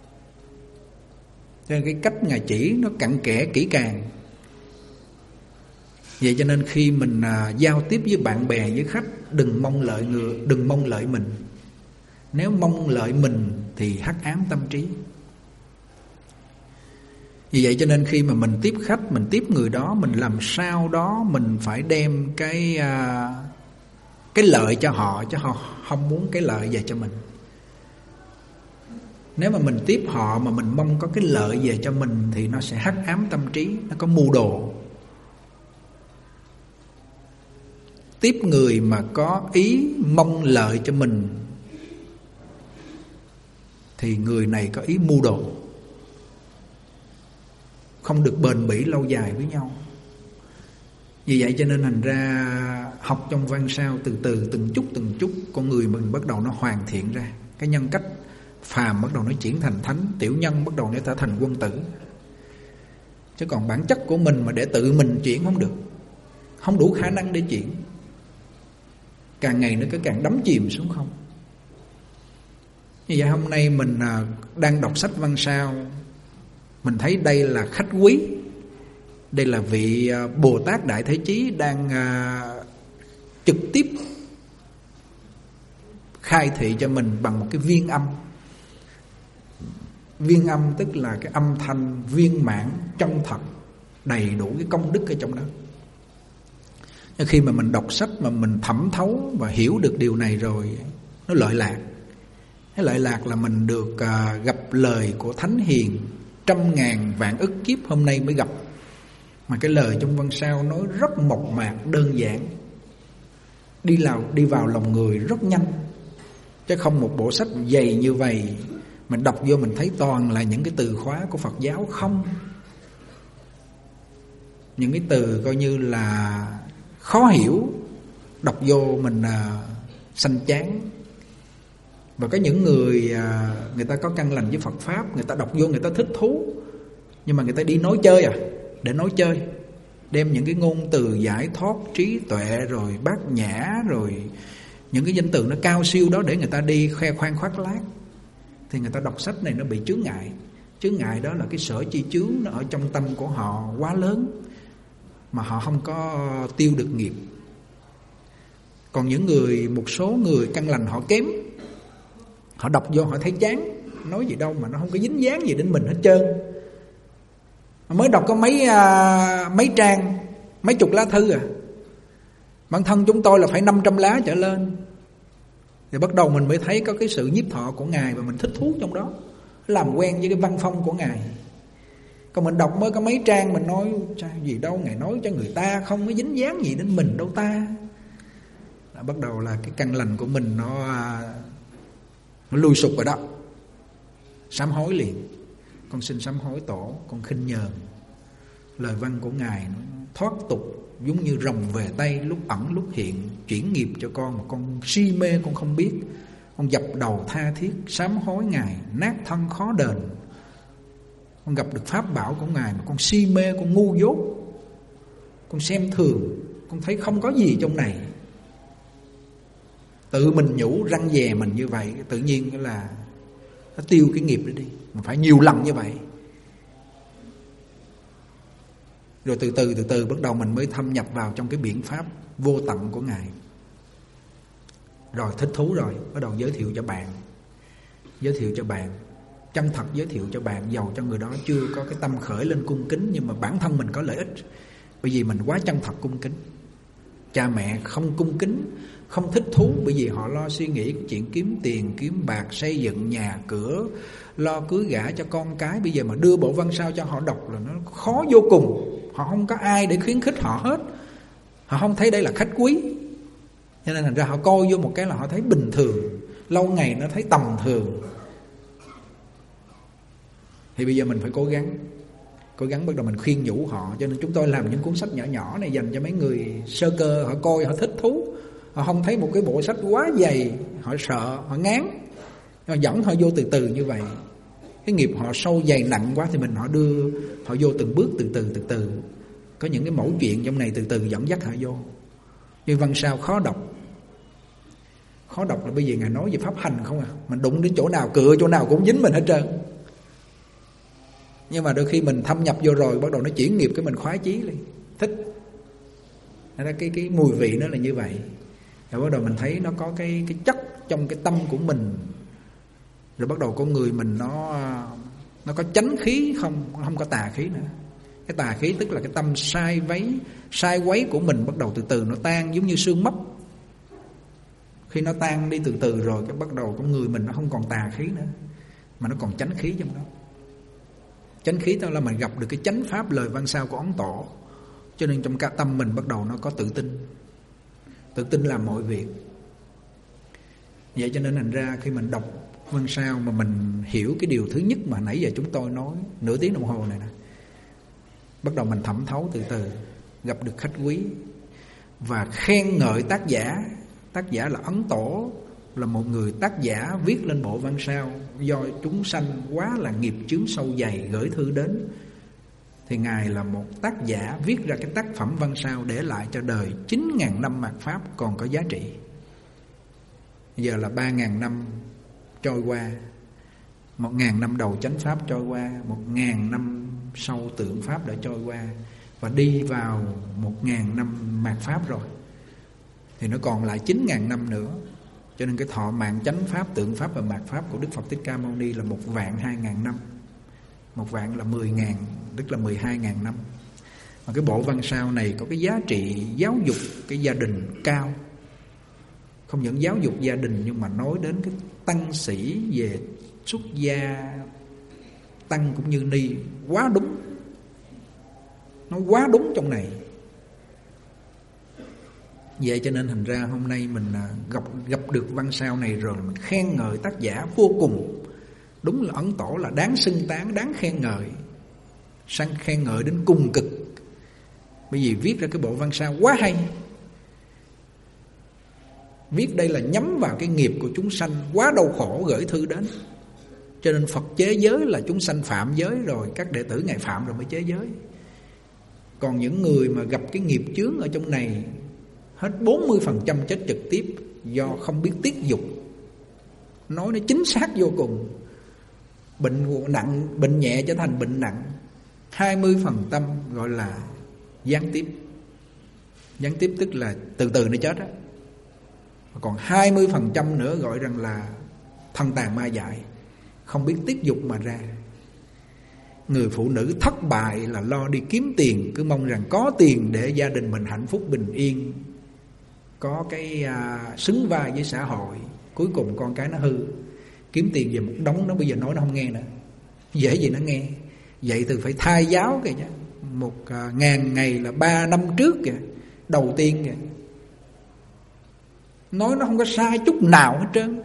Cho nên cái cách Ngài chỉ nó cặn kẽ kỹ càng. Vậy cho nên khi mình à, giao tiếp với bạn bè với khách, đừng mong lợi người, đừng mong lợi mình. Nếu mong lợi mình thì hắc ám tâm trí. Vì vậy cho nên khi mà mình tiếp khách, mình tiếp người đó, mình làm sao đó mình phải đem cái à, cái lợi cho họ, chứ họ không muốn cái lợi về cho mình. Nếu mà mình tiếp họ mà mình mong có cái lợi về cho mình thì nó sẽ hắc ám tâm trí, nó có mưu đồ. Tiếp người mà có ý mong lợi cho mình thì người này có ý mưu đồ, không được bền bỉ lâu dài với nhau. Vì vậy cho nên thành ra học trong văn sao từ từ từng chút từng chút con người mình bắt đầu nó hoàn thiện ra. Cái nhân cách phàm bắt đầu nó chuyển thành thánh, tiểu nhân bắt đầu nó trở thành quân tử. Chứ còn bản chất của mình mà để tự mình chuyển không được, không đủ khả năng để chuyển. Càng ngày nó cứ càng đắm chìm xuống không. Như vậy hôm nay mình đang đọc sách văn sao, mình thấy đây là khách quý, đây là vị Bồ Tát Đại Thế Chí đang uh, trực tiếp khai thị cho mình bằng một cái viên âm. Viên âm tức là cái âm thanh viên mãn, chân thật, đầy đủ cái công đức ở trong đó. Nhưng khi mà mình đọc sách mà mình thẩm thấu và hiểu được điều này rồi, nó lợi lạc. Cái lợi lạc là mình được uh, gặp lời của Thánh Hiền trăm ngàn vạn ức kiếp hôm nay mới gặp. Mà cái lời trong văn sao nói rất mộc mạc, đơn giản, đi vào, đi vào lòng người rất nhanh. Chứ không một bộ sách dày như vậy mình đọc vô mình thấy toàn là những cái từ khóa của Phật giáo không. Những cái từ coi như là khó hiểu, đọc vô mình à, sanh chán. Và có những người à, người ta có căn lành với Phật Pháp, người ta đọc vô người ta thích thú, nhưng mà người ta đi nói chơi à, để nói chơi, đem những cái ngôn từ giải thoát, trí tuệ, rồi bát nhã, rồi những cái danh từ nó cao siêu đó để người ta đi khoe khoang khoác lác. Thì người ta đọc sách này nó bị chướng ngại. Chướng ngại đó là cái sở chi chướng nó ở trong tâm của họ quá lớn, mà họ không có tiêu được nghiệp. Còn những người, một số người căn lành họ kém, họ đọc vô họ thấy chán, nói gì đâu mà nó không có dính dáng gì đến mình hết trơn. Mới đọc có mấy à, mấy trang, mấy chục lá thư à. Bản thân chúng tôi là phải năm trăm lá trở lên. Thì bắt đầu mình mới thấy có cái sự nhiếp thọ của Ngài và mình thích thú trong đó, làm quen với cái văn phong của Ngài. Còn mình đọc mới có mấy trang mình nói gì đâu, Ngài nói cho người ta không có dính dáng gì đến mình đâu ta. Đã bắt đầu là cái căn lành của mình nó, nó lùi sụp rồi đó. Sám hối liền. Con xin sám hối Tổ, con khinh nhờn lời văn của Ngài nó thoát tục, giống như rồng về tay, lúc ẩn lúc hiện, chuyển nghiệp cho con mà con si mê con không biết. Con dập đầu tha thiết sám hối Ngài, nát thân khó đền. Con gặp được pháp bảo của Ngài mà con si mê, con ngu dốt, con xem thường, con thấy không có gì trong này. Tự mình nhủ răng dè mình như vậy, tự nhiên là nó tiêu cái nghiệp đó đi. Mình phải nhiều lần như vậy. Rồi từ từ từ từ bắt đầu mình mới thâm nhập vào trong cái biện pháp vô tận của Ngài. Rồi thích thú rồi, bắt đầu giới thiệu cho bạn. Giới thiệu cho bạn, chân thật giới thiệu cho bạn, dầu cho người đó chưa có cái tâm khởi lên cung kính, nhưng mà bản thân mình có lợi ích. Bởi vì mình quá chân thật cung kính. Cha mẹ không cung kính, không thích thú, bởi vì họ lo suy nghĩ chuyện kiếm tiền, kiếm bạc, xây dựng nhà cửa, lo cưới gả cho con cái. Bây giờ mà đưa bộ văn sao cho họ đọc là nó khó vô cùng. Họ không có ai để khuyến khích họ hết. Họ không thấy đây là khách quý, cho nên thành ra họ coi vô một cái là họ thấy bình thường, lâu ngày nó thấy tầm thường. Thì bây giờ mình phải cố gắng Cố gắng bắt đầu mình khuyên nhủ họ. Cho nên chúng tôi làm những cuốn sách nhỏ nhỏ này dành cho mấy người sơ cơ. Họ coi họ thích thú, họ không thấy một cái bộ sách quá dày, họ sợ, họ ngán, họ dẫn họ vô từ từ như vậy. Cái nghiệp họ sâu dày nặng quá thì mình họ đưa họ vô từng bước, từ từ từ từ. Có những cái mẫu chuyện trong này từ từ dẫn dắt họ vô. Như văn sao khó đọc. Khó đọc là bây giờ Ngài nói về pháp hành không à. Mình đụng đến chỗ nào, cựa chỗ nào cũng dính mình hết trơn. Nhưng mà đôi khi mình thâm nhập vô rồi, bắt đầu nó chuyển nghiệp cái mình khoái chí liền, thích. Cái, cái, cái mùi vị nó là như vậy. Rồi bắt đầu mình thấy nó có cái, cái chất trong cái tâm của mình. Rồi bắt đầu con người mình nó nó có chánh khí không, không có tà khí nữa. Cái tà khí tức là cái tâm sai váy, sai quấy của mình bắt đầu từ từ nó tan, giống như sương mốc. Khi nó tan đi từ từ rồi, cái bắt đầu con người mình nó không còn tà khí nữa, mà nó còn chánh khí trong đó. Chánh khí tức là mình gặp được cái chánh pháp lời văn sao của Ấn Tổ. Cho nên trong cả tâm mình bắt đầu nó có tự tin, tự tin làm mọi việc. Vậy cho nên thành ra khi mình đọc văn sao mà mình hiểu cái điều thứ nhất mà nãy giờ chúng tôi nói nửa tiếng đồng hồ này nè, bắt đầu mình thẩm thấu từ từ, gặp được khách quý và khen ngợi tác giả. Tác giả là Ấn Tổ, là một người tác giả viết lên bộ văn sao. Do chúng sanh quá là nghiệp chướng sâu dày gửi thư đến, thì Ngài là một tác giả viết ra cái tác phẩm văn sao để lại cho đời chín ngàn năm mạt Pháp còn có giá trị. Giờ là ba ngàn năm trôi qua, một ngàn năm đầu chánh Pháp trôi qua, một ngàn năm sau tượng Pháp đã trôi qua, và đi vào một ngàn năm mạt Pháp rồi. Thì nó còn lại chín ngàn năm nữa. Cho nên cái thọ mạng chánh Pháp, tượng Pháp và mạt Pháp của Đức Phật Thích Ca Mâu Ni là một vạn hai ngàn năm. Một vạn là mười ngàn, tức là mười hai ngàn năm. Mà cái bộ văn sao này có cái giá trị giáo dục cái gia đình cao. Không những giáo dục gia đình, nhưng mà nói đến cái tăng sĩ về xuất gia, tăng cũng như ni, quá đúng. Nó quá đúng trong này. Vậy cho nên thành ra hôm nay mình gặp gặp được văn sao này rồi, mình khen ngợi tác giả vô cùng. Đúng là Ấn Tổ là đáng xưng tán, đáng khen ngợi, sang khen ngợi đến cùng cực. Bởi vì viết ra cái bộ văn sao quá hay. Viết đây là nhắm vào cái nghiệp của chúng sanh quá đau khổ gửi thư đến. Cho nên Phật chế giới là chúng sanh phạm giới rồi, các đệ tử Ngài phạm rồi mới chế giới. Còn những người mà gặp cái nghiệp chướng ở trong này, hết bốn mươi phần trăm chết trực tiếp do không biết tiết dục. Nói nó chính xác vô cùng. Bệnh nặng, bệnh nhẹ trở thành bệnh nặng. hai mươi phần trăm gọi là gián tiếp. Gián tiếp tức là từ từ nó chết á. Còn hai mươi phần trăm nữa gọi rằng là thân tàn ma dại. không biết tiết dục mà ra. Người phụ nữ thất bại là lo đi kiếm tiền, cứ mong rằng có tiền để gia đình mình hạnh phúc bình yên, có cái à, xứng vai với xã hội. Cuối cùng con cái nó hư, kiếm tiền về một đống, nó bây giờ nói nó không nghe nữa. Dễ gì nó nghe. Vậy từ phải thay giáo kìa chứ. Một à, ngàn ngày là ba năm trước kìa, đầu tiên kìa. Nói nó không có sai chút nào hết trơn.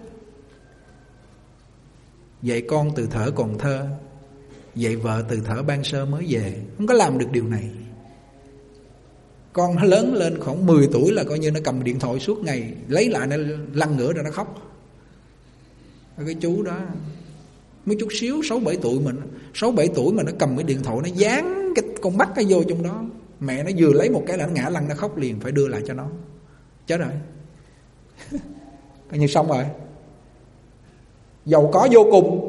Dạy con từ thở còn thơ, dạy vợ từ thở ban sơ mới về, không có làm được điều này. Con nó lớn lên khoảng mười tuổi là coi như nó cầm điện thoại suốt ngày, lấy lại nó lăn ngửa rồi nó khóc. Cái chú đó mới chút xíu sáu bảy tuổi mình, sáu bảy tuổi mà nó cầm cái điện thoại, nó dán cái con mắt nó vô trong đó. Mẹ nó vừa lấy một cái là nó ngã lăn, nó khóc liền, phải đưa lại cho nó. Chết rồi. Coi như xong rồi. Giàu có vô cùng,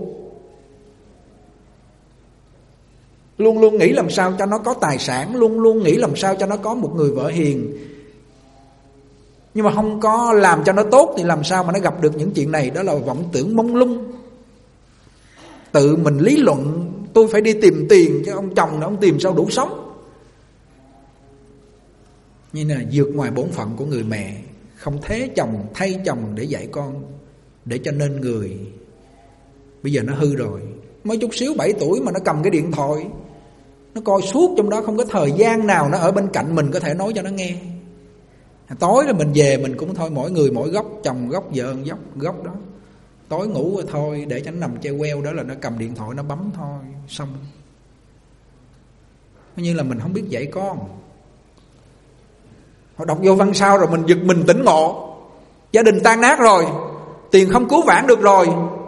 luôn luôn nghĩ làm sao cho nó có tài sản, luôn luôn nghĩ làm sao cho nó có một người vợ hiền. Nhưng mà không có làm cho nó tốt thì làm sao mà nó gặp được những chuyện này. Đó là vọng tưởng mông lung. Tự mình lý luận tôi phải đi tìm tiền, chứ ông chồng nó ông tìm sao đủ sống. Như là vượt ngoài bổn phận của người mẹ, không thế chồng thay chồng để dạy con, để cho nên người. Bây giờ nó hư rồi, mới chút xíu bảy tuổi mà nó cầm cái điện thoại, nó coi suốt trong đó, không có thời gian nào nó ở bên cạnh mình có thể nói cho nó nghe. Tối rồi mình về mình cũng thôi, mỗi người mỗi góc, chồng góc, vợ góc, góc đó. Tối ngủ rồi thôi, để cho nó nằm treo queo đó là nó cầm điện thoại nó bấm thôi, xong. Coi như là mình không biết dạy con. Họ đọc vô văn sao rồi mình giật mình tỉnh ngộ. Gia đình tan nát rồi, tiền không cứu vãn được rồi,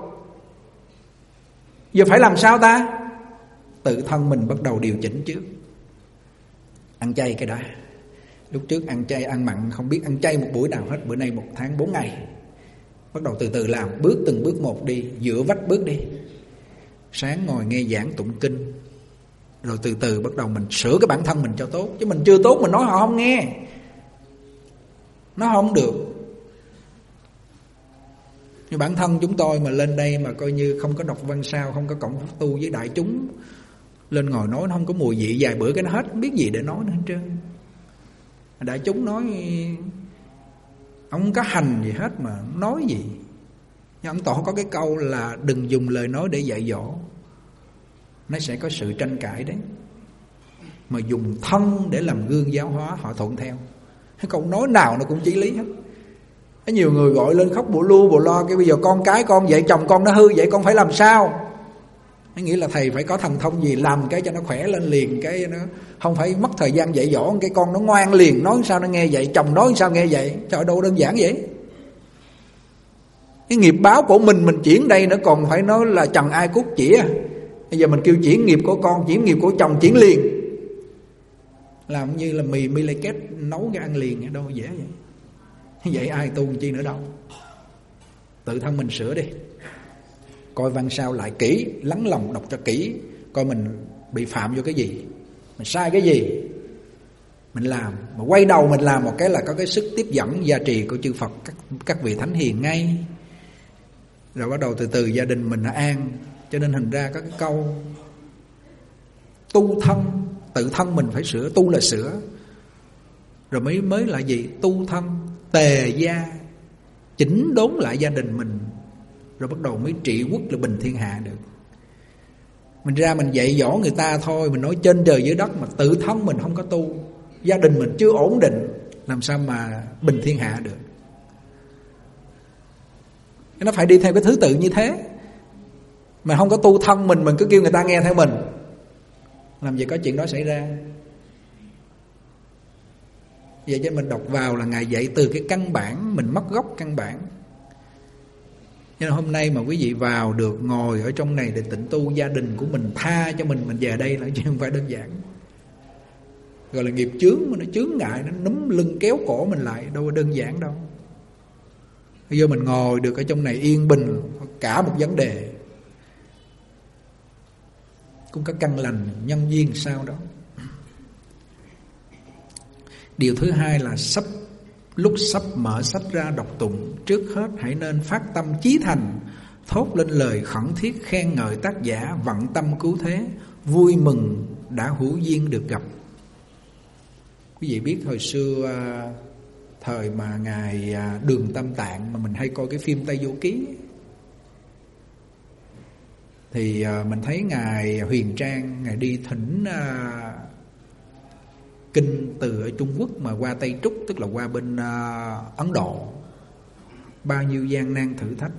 giờ phải làm sao ta? Tự thân mình bắt đầu điều chỉnh trước. Ăn chay cái đã. Lúc trước ăn chay ăn mặn không biết ăn chay một buổi nào hết, bữa nay một tháng bốn ngày. Bắt đầu từ từ làm, bước từng bước một đi, dựa vách bước đi. Sáng ngồi nghe giảng tụng kinh, rồi từ từ bắt đầu mình sửa cái bản thân mình cho tốt. Chứ mình chưa tốt mình nói họ không nghe, nó không được. Nhưng bản thân chúng tôi mà lên đây mà coi như không có đọc văn sao, không có cộng pháp tu với đại chúng, lên ngồi nói nó không có mùi vị, vài bữa cái nó hết, không biết gì để nói nữa hết trơn. Đại chúng nói ông có hành gì hết mà nói gì. Nhưng ông Tổ có cái câu là đừng dùng lời nói để dạy dỗ, nó sẽ có sự tranh cãi đấy. Mà dùng thân để làm gương giáo hóa, họ thuận theo. Cái câu nói nào nó cũng chỉ lý hết. Có nhiều người gọi lên khóc bù lu bù lo, cái bây giờ con cái con dạy chồng con nó hư, vậy con phải làm sao? Nó nghĩ là thầy phải có thần thông gì làm cái cho nó khỏe lên liền, cái nó không phải mất thời gian dạy dỗ, cái con nó ngoan liền, nói sao nó nghe vậy, chồng nói sao nghe vậy. Trời, đâu đơn giản vậy. Cái nghiệp báo của mình mình chuyển đây nữa còn phải nói là trần ai cút chỉ. Bây giờ mình kêu chuyển nghiệp của con, chuyển nghiệp của chồng, chuyển liền. Làm như là mì mì lê kết nấu cái ăn liền, đâu dễ vậy. Vậy ai tu chi nữa đâu. Tự thân mình sửa đi. Coi văn sao lại kỹ, lắng lòng đọc cho kỹ, coi mình bị phạm vô cái gì, mình sai cái gì, mình làm. Mà quay đầu mình làm một cái là có cái sức tiếp dẫn gia trì của chư Phật, các, các vị thánh hiền ngay. Rồi bắt đầu từ từ gia đình mình nó an. Cho nên thành ra có cái câu tu thân, tự thân mình phải sửa, tu là sửa. Rồi mới mới là gì? Tu thân, tề gia, chỉnh đốn lại gia đình mình. Rồi bắt đầu mới trị quốc là bình thiên hạ được. Mình ra mình dạy dỗ người ta thôi, mình nói trên trời dưới đất, mà tự thân mình không có tu, gia đình mình chưa ổn định, làm sao mà bình thiên hạ được. Nó phải đi theo cái thứ tự như thế. Mà không có tu thân mình, mình cứ kêu người ta nghe theo mình, làm gì có chuyện đó xảy ra. Vậy cho mình đọc vào là Ngài dạy từ cái căn bản, mình mất gốc căn bản. Nên hôm nay mà quý vị vào được ngồi ở trong này để tịnh tu, gia đình của mình tha cho mình, mình về đây là chuyện không phải đơn giản. Gọi là nghiệp chướng, mà nó chướng ngại, nó núm lưng kéo cổ mình lại, đâu có đơn giản đâu. Bây giờ mình ngồi được ở trong này yên bình, cả một vấn đề. Cũng có căn lành, nhân duyên sao đó. Điều thứ hai là sắp lúc sắp mở sách ra đọc tụng, trước hết hãy nên phát tâm chí thành, thốt lên lời khẩn thiết khen ngợi tác giả vận tâm cứu thế, vui mừng đã hữu duyên được gặp. Quý vị biết hồi xưa thời mà ngài Đường Tam Tạng mà mình hay coi cái phim Tây Du Ký, thì mình thấy ngài Huyền Trang ngài đi thỉnh kinh từ ở Trung Quốc mà qua Tây Trúc, tức là qua bên Ấn Độ, bao nhiêu gian nan thử thách.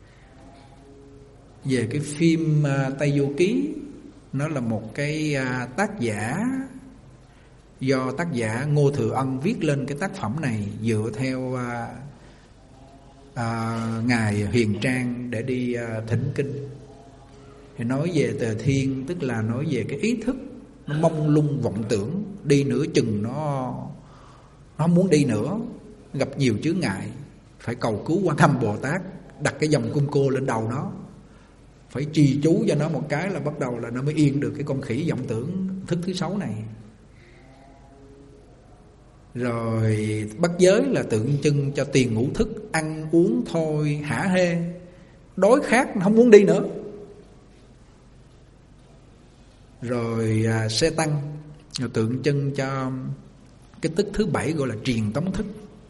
Về cái phim Tây Du Ký, nó là một cái tác giả do tác giả Ngô Thừa Ân viết lên cái tác phẩm này dựa theo à, à, ngài Huyền Trang để đi à, thỉnh kinh. Thì nói về tề thiên, tức là nói về cái ý thức nó mông lung vọng tưởng, đi nửa chừng nó nó không muốn đi nữa, gặp nhiều chướng ngại, phải cầu cứu Quan Âm Bồ Tát đặt cái vòng cung cô lên đầu nó, phải trì chú cho nó một cái là bắt đầu là nó mới yên được cái con khỉ vọng tưởng thức thứ sáu này. Rồi bắt giới là tượng trưng cho tiền ngũ thức, ăn uống thôi hả hê, đói khát không muốn đi nữa. Rồi à, xe tăng rồi tượng trưng cho cái tức thứ bảy gọi là truyền tống thức.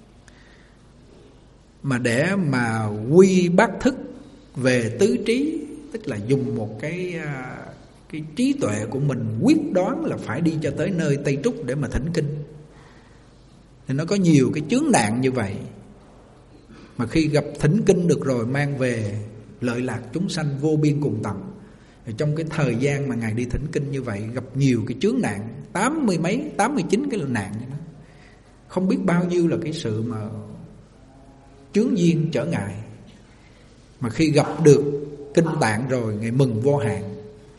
Mà để mà quy bát thức về tứ trí, tức là dùng một cái à, cái trí tuệ của mình quyết đoán là phải đi cho tới nơi Tây Trúc để mà thỉnh kinh. Thì nó có nhiều cái chướng nạn như vậy. Mà khi gặp thỉnh kinh được rồi mang về lợi lạc chúng sanh vô biên cùng tận. Thì trong cái thời gian mà ngài đi thỉnh kinh như vậy gặp nhiều cái chướng nạn, tám mươi mấy, tám mươi chín cái là nạn như đó. Không biết bao nhiêu là cái sự mà chướng duyên trở ngại. Mà khi gặp được kinh tạng rồi ngài mừng vô hạn.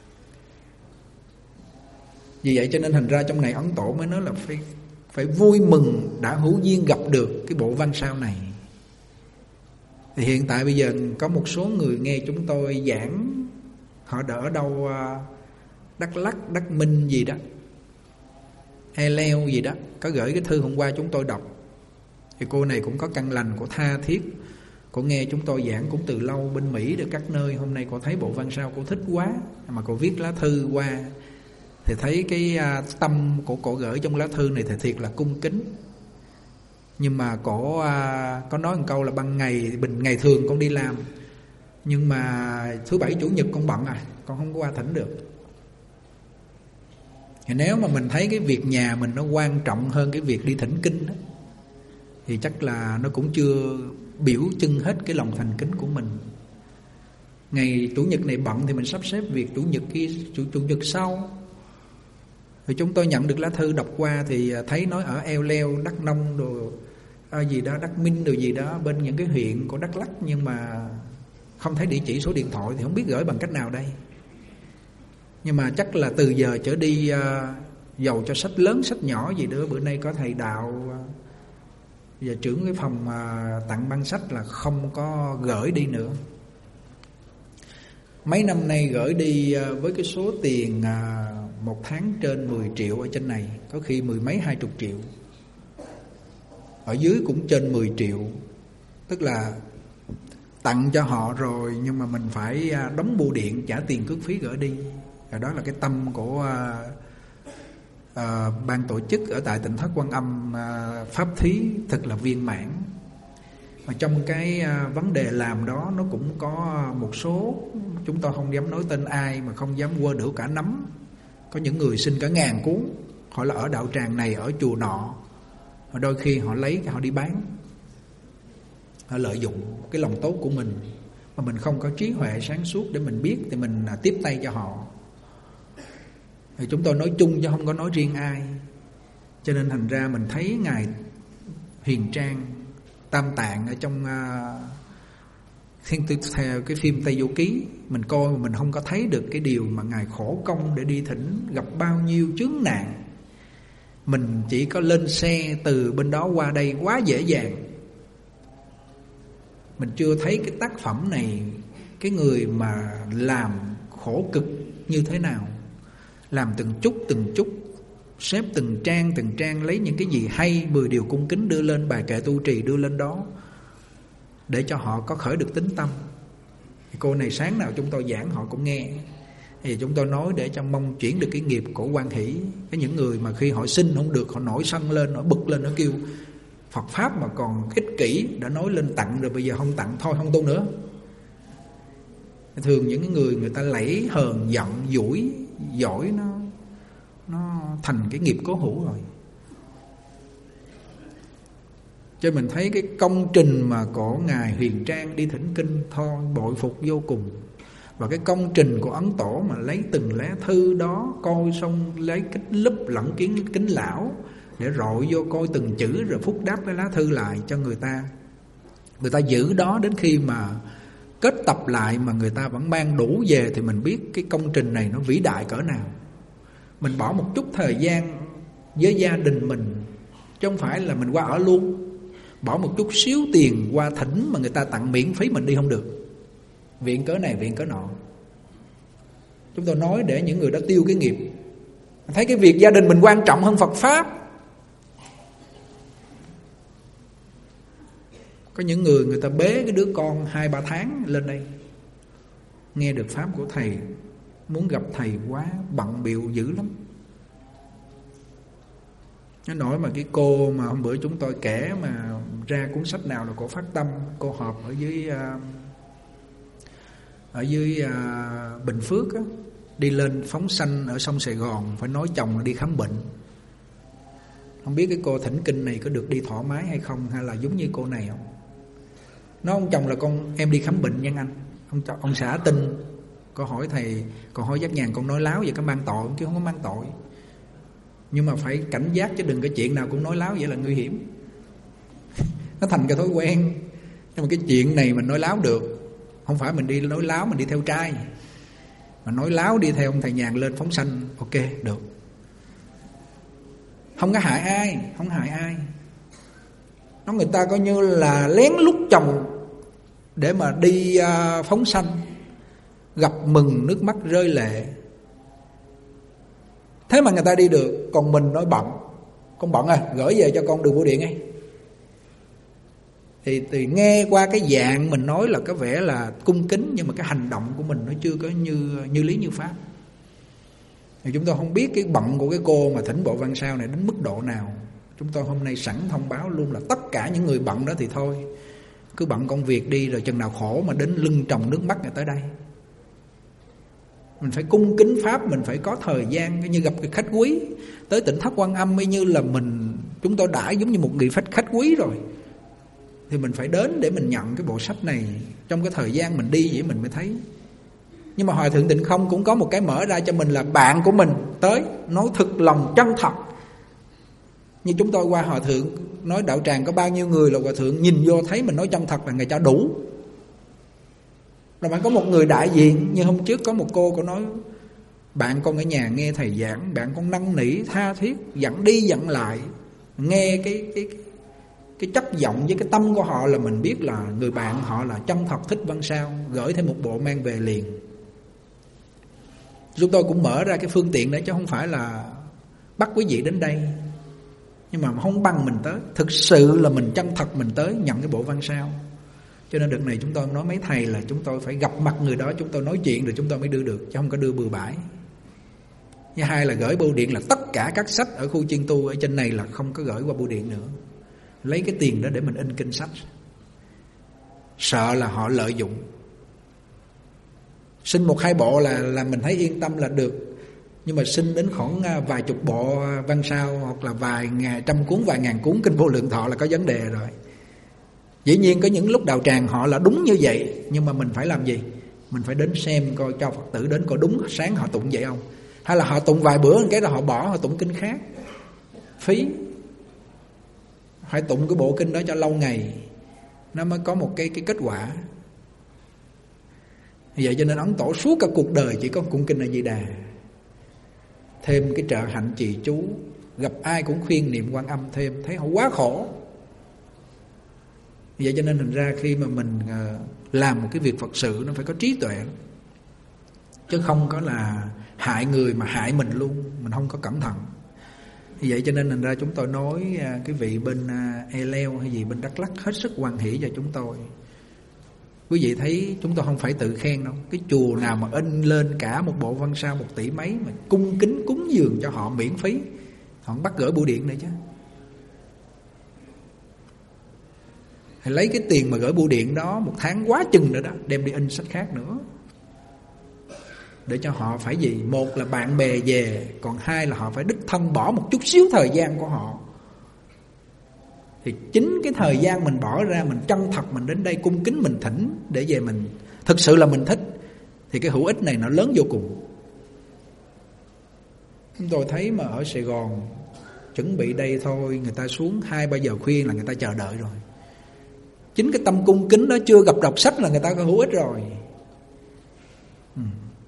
Vì vậy cho nên thành ra trong này Ấn Tổ mới nói là phải phải vui mừng đã hữu duyên gặp được cái bộ văn sao này. Thì hiện tại bây giờ có một số người nghe chúng tôi giảng, họ đỡ đâu Đắk Lắk, Đắk Minh gì đó, E Leo gì đó, có gửi cái thư hôm qua chúng tôi đọc. Thì cô này cũng có căn lành, cô tha thiết, cô nghe chúng tôi giảng cũng từ lâu bên Mỹ được các nơi. Hôm nay cô thấy bộ văn sao cô thích quá, mà cô viết lá thư qua. Thì thấy cái uh, tâm của cổ gửi trong lá thư này thì thiệt là cung kính. Nhưng mà cổ uh, có nói một câu là ban ngày bình ngày thường con đi làm, nhưng mà thứ bảy chủ nhật con bận à, con không có qua thỉnh được. Thì nếu mà mình thấy cái việc nhà mình nó quan trọng hơn cái việc đi thỉnh kinh đó, thì chắc là nó cũng chưa biểu trưng hết cái lòng thành kính của mình. Ngày chủ nhật này bận thì mình sắp xếp việc chủ nhật kia, chủ, chủ nhật sau. Thì chúng tôi nhận được lá thư đọc qua thì thấy nói ở Eo Leo, Đắk Nông đồ à, gì đó, Đắk Minh đồ gì đó, bên những cái huyện của Đắk Lắk, nhưng mà không thấy địa chỉ số điện thoại thì không biết gửi bằng cách nào đây. Nhưng mà chắc là từ giờ trở đi uh, dầu cho sách lớn sách nhỏ gì nữa, bữa nay có thầy đạo uh, và trưởng cái phòng uh, tặng băng sách là không có gửi đi nữa. Mấy năm nay gửi đi uh, với cái số tiền uh, một tháng trên mười triệu ở trên này, có khi mười mấy hai chục triệu, ở dưới cũng trên mười triệu. Tức là tặng cho họ rồi nhưng mà mình phải đóng bưu điện, trả tiền cước phí gửi đi. Và đó là cái tâm của uh, uh, ban tổ chức ở tại Tịnh Thất Quan Âm uh, pháp thí thật là viên mãn. Mà trong cái uh, vấn đề làm đó nó cũng có một số, chúng tôi không dám nói tên ai mà không dám quơ đũa cả nắm. Có những người xin cả ngàn cuốn, họ là ở đạo tràng này, ở chùa nọ, và đôi khi họ lấy họ đi bán, họ lợi dụng cái lòng tốt của mình mà mình không có trí huệ sáng suốt để mình biết thì mình tiếp tay cho họ. Thì chúng tôi nói chung chứ không có nói riêng ai. Cho nên thành ra mình thấy ngài Huyền Trang Tam Tạng ở trong uh, theo cái phim Tây Du Ký, mình coi mà mình không có thấy được cái điều mà ngài khổ công để đi thỉnh, gặp bao nhiêu chướng nạn. Mình chỉ có lên xe từ bên đó qua đây quá dễ dàng. Mình chưa thấy cái tác phẩm này, cái người mà làm khổ cực như thế nào, làm từng chút từng chút, xếp từng trang từng trang, lấy những cái gì hay, mười điều cung kính đưa lên, bài kệ tu trì đưa lên đó để cho họ có khởi được tính tâm. Thì cô này sáng nào chúng tôi giảng họ cũng nghe. Thì chúng tôi nói để cho mong chuyển được cái nghiệp của quan hỷ. Cái những người mà khi họ xin không được, họ nổi sân lên, họ bực lên, nó kêu Phật Pháp mà còn ích kỷ, đã nói lên tặng rồi bây giờ không tặng, thôi không tu nữa. Thường những người người ta lẫy hờn giận dỗi giỏi nó nó thành cái nghiệp cố hữu rồi. Cho mình thấy cái công trình mà của Ngài Huyền Trang đi thỉnh kinh thôi bội phục vô cùng. Và cái công trình của Ấn Tổ mà lấy từng lá thư đó coi xong lấy kính lúp lẫn kiến kính lão để rọi vô coi từng chữ rồi phúc đáp cái lá thư lại cho người ta. Người ta giữ đó đến khi mà kết tập lại mà người ta vẫn mang đủ về thì mình biết cái công trình này nó vĩ đại cỡ nào. Mình bỏ một chút thời gian với gia đình mình, chứ không phải là mình qua ở luôn. Bỏ một chút xíu tiền qua thỉnh mà người ta tặng miễn phí mình đi không được. Viện cớ này viện cớ nọ. Chúng tôi nói để những người đã tiêu cái nghiệp thấy cái việc gia đình mình quan trọng hơn Phật Pháp. Có những người người ta bế cái đứa con hai ba tháng lên đây nghe được Pháp của thầy, muốn gặp thầy quá, bận bịu dữ lắm. Nó nổi mà cái cô mà hôm bữa chúng tôi kể mà ra cuốn sách nào là cô phát tâm, cô họp ở dưới ở dưới Bình Phước á, đi lên phóng sanh ở sông Sài Gòn, phải nói chồng là đi khám bệnh. Không biết cái cô thỉnh kinh này có được đi thoải mái hay không, hay là giống như cô này không. Nói ông chồng là con em đi khám bệnh nha anh. Ông ông xã tin. Cô hỏi thầy, còn hỏi Giác Nhàn con nói láo vậy có mang tội không? Chứ không có mang tội. Nhưng mà phải cảnh giác chứ đừng cái chuyện nào cũng nói láo vậy là nguy hiểm. Nó thành cái thói quen. Nhưng mà cái chuyện này mình nói láo được. Không phải mình đi nói láo mình đi theo trai. Mà nói láo đi theo ông thầy Nhàn lên phóng sanh, ok được. Không có hại ai, không hại ai. Nó người ta coi như là lén lút chồng để mà đi uh, phóng sanh, gặp mừng nước mắt rơi lệ. Thế mà người ta đi được, còn mình nói bận. Con bận à, gửi về cho con đường bưu điện ấy. Thì, thì nghe qua cái dạng mình nói là có vẻ là cung kính, nhưng mà cái hành động của mình nó chưa có như như lý như pháp. Thì chúng tôi không biết cái bận của cái cô mà thỉnh bộ văn sao này đến mức độ nào. Chúng tôi hôm nay sẵn thông báo luôn là tất cả những người bận đó thì thôi, cứ bận công việc đi, rồi chừng nào khổ mà đến lưng tròng nước mắt người tới đây. Mình phải cung kính Pháp, mình phải có thời gian. Như gặp cái khách quý tới tỉnh Thất Quan Âm, y như là mình chúng tôi đã giống như một người khách khách quý rồi, thì mình phải đến để mình nhận cái bộ sách này. Trong cái thời gian mình đi vậy mình mới thấy. Nhưng mà Hòa Thượng Tịnh Không cũng có một cái mở ra cho mình là bạn của mình tới nói thực lòng chân thật. Như chúng tôi qua Hòa Thượng nói đạo tràng có bao nhiêu người là Hòa Thượng nhìn vô thấy mình nói chân thật là ngày cho đủ. Rồi bạn có một người đại diện. Như hôm trước có một cô cô nói bạn con ở nhà nghe thầy giảng, bạn con năn nỉ tha thiết, dặn đi dặn lại. Nghe cái cái cái chất giọng với cái tâm của họ là mình biết là người bạn họ là chân thật thích văn sao. Gửi thêm một bộ mang về liền. Chúng tôi cũng mở ra cái phương tiện đó, chứ không phải là bắt quý vị đến đây. Nhưng mà không bằng mình tới. Thực sự là mình chân thật mình tới nhận cái bộ văn sao. Cho nên đợt này chúng tôi nói mấy thầy là chúng tôi phải gặp mặt người đó, chúng tôi nói chuyện rồi chúng tôi mới đưa được, chứ không có đưa bừa bãi. Thứ hai là gửi bưu điện là tất cả các sách ở khu chiên tu ở trên này là không có gửi qua bưu điện nữa. Lấy cái tiền đó để mình in kinh sách. Sợ là họ lợi dụng. Xin một hai bộ là, là mình thấy yên tâm là được. Nhưng mà xin đến khoảng vài chục bộ văn sao, hoặc là vài ngàn, trăm cuốn, vài ngàn cuốn kinh Vô Lượng Thọ là có vấn đề rồi. Dĩ nhiên có những lúc đạo tràng họ là đúng như vậy, nhưng mà mình phải làm gì? Mình phải đến xem coi, cho Phật tử đến coi đúng sáng họ tụng vậy không. Hay là họ tụng vài bữa cái là họ bỏ, họ tụng kinh khác. Phí. Phải tụng cái bộ kinh đó cho lâu ngày nó mới có một cái, cái kết quả. Vậy cho nên Ấn Tổ suốt cả cuộc đời chỉ có tụng kinh A Di Đà. Thêm cái trợ hạnh trì chú, gặp ai cũng khuyên niệm Quan Âm thêm, thấy họ quá khổ. Vậy cho nên thành ra khi mà mình làm một cái việc Phật sự nó phải có trí tuệ, chứ không có là hại người mà hại mình luôn, mình không có cẩn thận. Vậy cho nên thành ra chúng tôi nói cái vị bên E Leo hay gì bên Đắk Lắk hết sức hoan hỷ cho chúng tôi. Quý vị thấy chúng tôi không phải tự khen đâu. Cái chùa nào mà in lên cả một bộ văn sao một tỷ mấy mà cung kính cúng dường cho họ miễn phí, họ bắt gửi bưu điện này chứ. Thì lấy cái tiền mà gửi bưu điện đó một tháng quá chừng rồi đó, đem đi in sách khác nữa, để cho họ phải gì? Một là bạn bè về, còn hai là họ phải đích thân bỏ một chút xíu thời gian của họ. Thì chính cái thời gian mình bỏ ra, mình chân thật mình đến đây cung kính mình thỉnh để về mình thực sự là mình thích, thì cái hữu ích này nó lớn vô cùng. Chúng tôi thấy mà ở Sài Gòn chuẩn bị đây thôi, người ta xuống hai ba giờ khuya là người ta chờ đợi rồi. Chính cái tâm cung kính đó chưa gặp đọc sách là người ta có hữu ích rồi. ừ.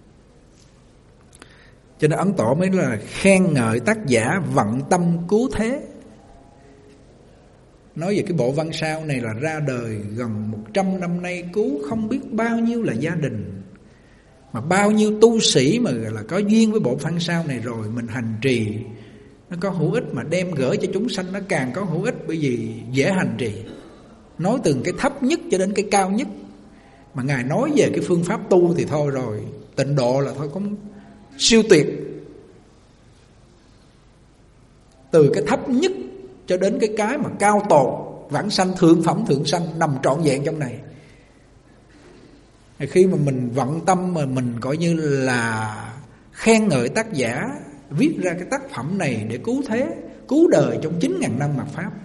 Cho nên Ấn Tổ mới là khen ngợi tác giả vận tâm cứu thế. Nói về cái bộ văn sao này là ra đời gần một trăm năm nay, cứu không biết bao nhiêu là gia đình, mà bao nhiêu tu sĩ mà là có duyên với bộ văn sao này rồi, mình hành trì nó có hữu ích, mà đem gửi cho chúng sanh nó càng có hữu ích, bởi vì dễ hành trì. Nói từ cái thấp nhất cho đến cái cao nhất. Mà Ngài nói về cái phương pháp tu thì thôi rồi, tịnh độ là thôi cũng siêu tuyệt. Từ cái thấp nhất cho đến cái cái mà cao tột, vãng sanh, thượng phẩm thượng sanh nằm trọn vẹn trong này. Khi mà mình vận tâm mà mình coi như là khen ngợi tác giả viết ra cái tác phẩm này để cứu thế, cứu đời trong chín ngàn năm mạt Pháp,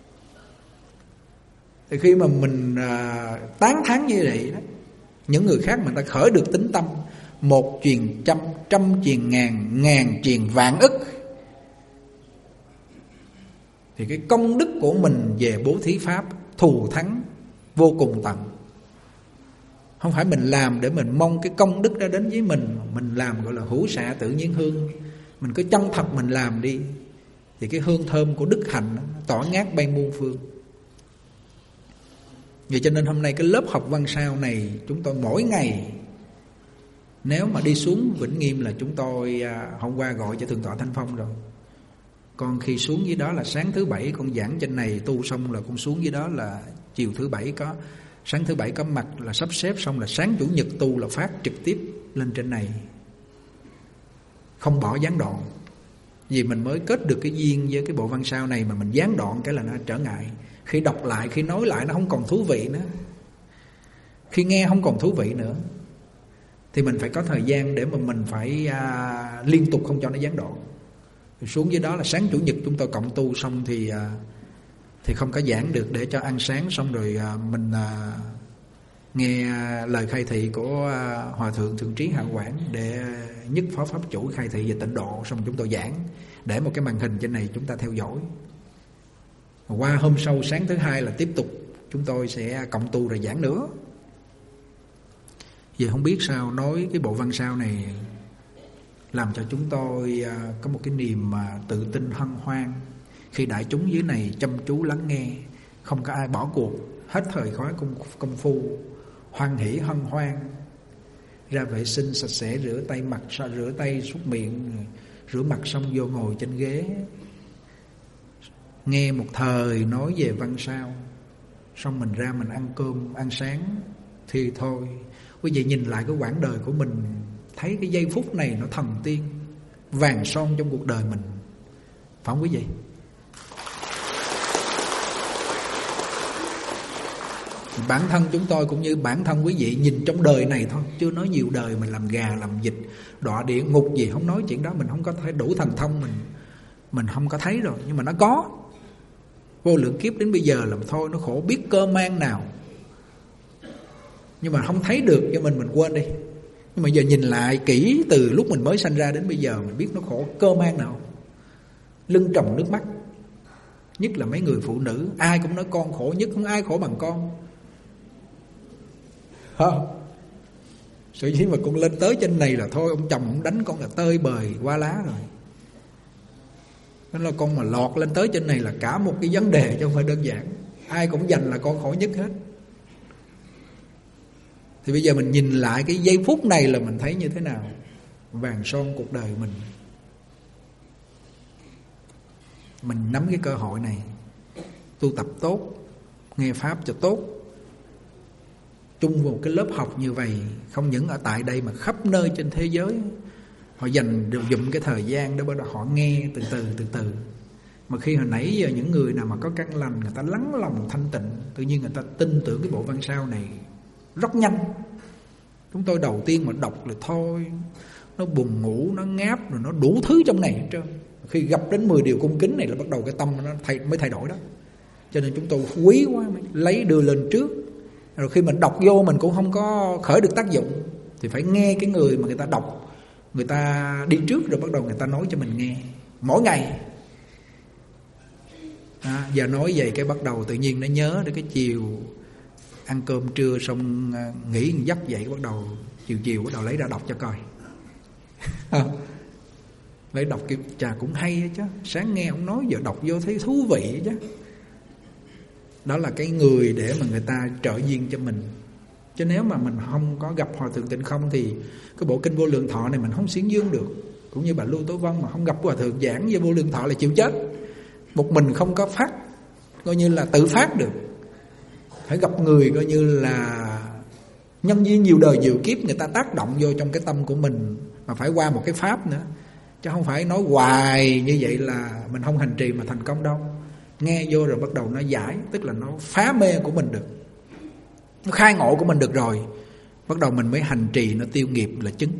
thì khi mà mình à, tán thán như vậy đó, những người khác mà ta khởi được tính tâm, một truyền trăm, trăm truyền ngàn, ngàn truyền vạn ức, thì cái công đức của mình về bố thí pháp thù thắng vô cùng tận. Không phải mình làm để mình mong cái công đức đó đến với mình, mình làm gọi là hữu xạ tự nhiên hương. Mình cứ chân thật mình làm đi, thì cái hương thơm của đức hạnh nó tỏa ngát bay muôn phương. Vậy cho nên hôm nay cái lớp học văn sao này, chúng tôi mỗi ngày nếu mà đi xuống Vĩnh Nghiêm là chúng tôi à, hôm qua gọi cho Thượng tọa Thanh Phong rồi. Còn khi xuống dưới đó là sáng thứ bảy con giảng trên này tu xong là con xuống dưới đó là chiều thứ bảy có, sáng thứ bảy có mặt là sắp xếp xong là sáng chủ nhật tu là phát trực tiếp lên trên này, không bỏ gián đoạn. Vì mình mới kết được cái duyên với cái bộ văn sao này, mà mình gián đoạn cái là nó trở ngại. Khi đọc lại, khi nói lại nó không còn thú vị nữa, khi nghe không còn thú vị nữa, thì mình phải có thời gian để mà mình phải à, liên tục không cho nó gián đoạn. Xuống dưới đó là sáng chủ nhật chúng tôi cộng tu xong thì à, thì không có giảng được, để cho ăn sáng xong rồi à, mình à, nghe lời khai thị của à, Hòa Thượng Thượng Trí Hạ Quảng, để nhất phó pháp chủ khai thị về tịnh độ, xong chúng tôi giảng, để một cái màn hình trên này chúng ta theo dõi. Qua hôm sau sáng thứ hai là tiếp tục chúng tôi sẽ cộng tu rồi giảng nữa. Giờ không biết sao nói cái bộ văn sao này làm cho chúng tôi có một cái niềm mà tự tin hân hoan khi đại chúng dưới này chăm chú lắng nghe, không có ai bỏ cuộc, hết thời khóa công, công phu, hoan hỷ hân hoan, ra vệ sinh sạch sẽ, rửa tay mặt, rửa tay súc miệng, rửa mặt xong vô ngồi trên ghế, nghe một thời nói về văn sao, xong mình ra mình ăn cơm, ăn sáng thì thôi. Quý vị nhìn lại cái quãng đời của mình, thấy cái giây phút này nó thần tiên, vàng son trong cuộc đời mình, phải không quý vị? Bản thân chúng tôi cũng như bản thân quý vị nhìn trong đời này thôi, chưa nói nhiều đời mình làm gà, làm vịt, đọa địa ngục gì, không nói chuyện đó, mình không có thấy đủ thần thông, mình mình không có thấy rồi, nhưng mà nó có. Vô lượng kiếp đến bây giờ làm thôi, nó khổ biết cơ man nào, nhưng mà không thấy được cho mình, mình quên đi. Nhưng mà giờ nhìn lại kỹ từ lúc mình mới sanh ra đến bây giờ, mình biết nó khổ cơ man nào, lưng tròng nước mắt. Nhất là mấy người phụ nữ, ai cũng nói con khổ nhất, không ai khổ bằng con. Không, sự dĩ mà con lên tới trên này là thôi, ông chồng ông đánh con là tơi bời qua lá rồi. Nên là con mà lọt lên tới trên này là cả một cái vấn đề chứ không phải đơn giản. Ai cũng dành là con khổ nhất hết. Thì bây giờ mình nhìn lại cái giây phút này là mình thấy như thế nào? Vàng son cuộc đời mình. Mình nắm cái cơ hội này, tu tập tốt, nghe pháp cho tốt, chung vào một cái lớp học như vậy, không những ở tại đây mà khắp nơi trên thế giới. Họ dành dụm cái thời gian để bắt đầu họ nghe từ từ từ từ. Mà khi hồi nãy giờ những người nào mà có căn lành, người ta lắng lòng thanh tịnh, tự nhiên người ta tin tưởng cái bộ văn sao này rất nhanh. Chúng tôi đầu tiên mà đọc là thôi, nó buồn ngủ, nó ngáp, rồi nó đủ thứ trong này hết trơn. Khi gặp đến mười điều cung kính này là bắt đầu cái tâm nó thay, mới thay đổi đó. Cho nên chúng tôi quý quá, mới lấy đưa lên trước. Rồi khi mình đọc vô mình cũng không có khởi được tác dụng, thì phải nghe cái người mà người ta đọc, người ta đi trước rồi bắt đầu người ta nói cho mình nghe mỗi ngày. À, giờ nói vậy cái bắt đầu tự nhiên nó nhớ đến cái chiều ăn cơm trưa xong nghỉ một giấc dậy, bắt đầu chiều chiều bắt đầu lấy ra đọc cho coi. Lấy đọc kiểu chà cũng hay chứ, sáng nghe ông nói giờ đọc vô thấy thú vị chứ. Đó là cái người để mà người ta trợ duyên cho mình. Chứ nếu mà mình không có gặp Hòa Thượng Tịnh Không thì cái bộ kinh Vô Lượng Thọ này mình không xiển dương được. Cũng như bà Lưu Tố Vân mà không gặp Hòa Thượng giảng về Vô Lượng Thọ là chịu chết. Một mình không có phát, coi như là tự phát được. Phải gặp người coi như là nhân duyên nhiều đời nhiều kiếp, người ta tác động vô trong cái tâm của mình, mà phải qua một cái pháp nữa. Chứ không phải nói hoài như vậy là mình không hành trì mà thành công đâu. Nghe vô rồi bắt đầu nó giải, tức là nó phá mê của mình được, nó khai ngộ của mình được rồi, bắt đầu mình mới hành trì, nó tiêu nghiệp là chứng.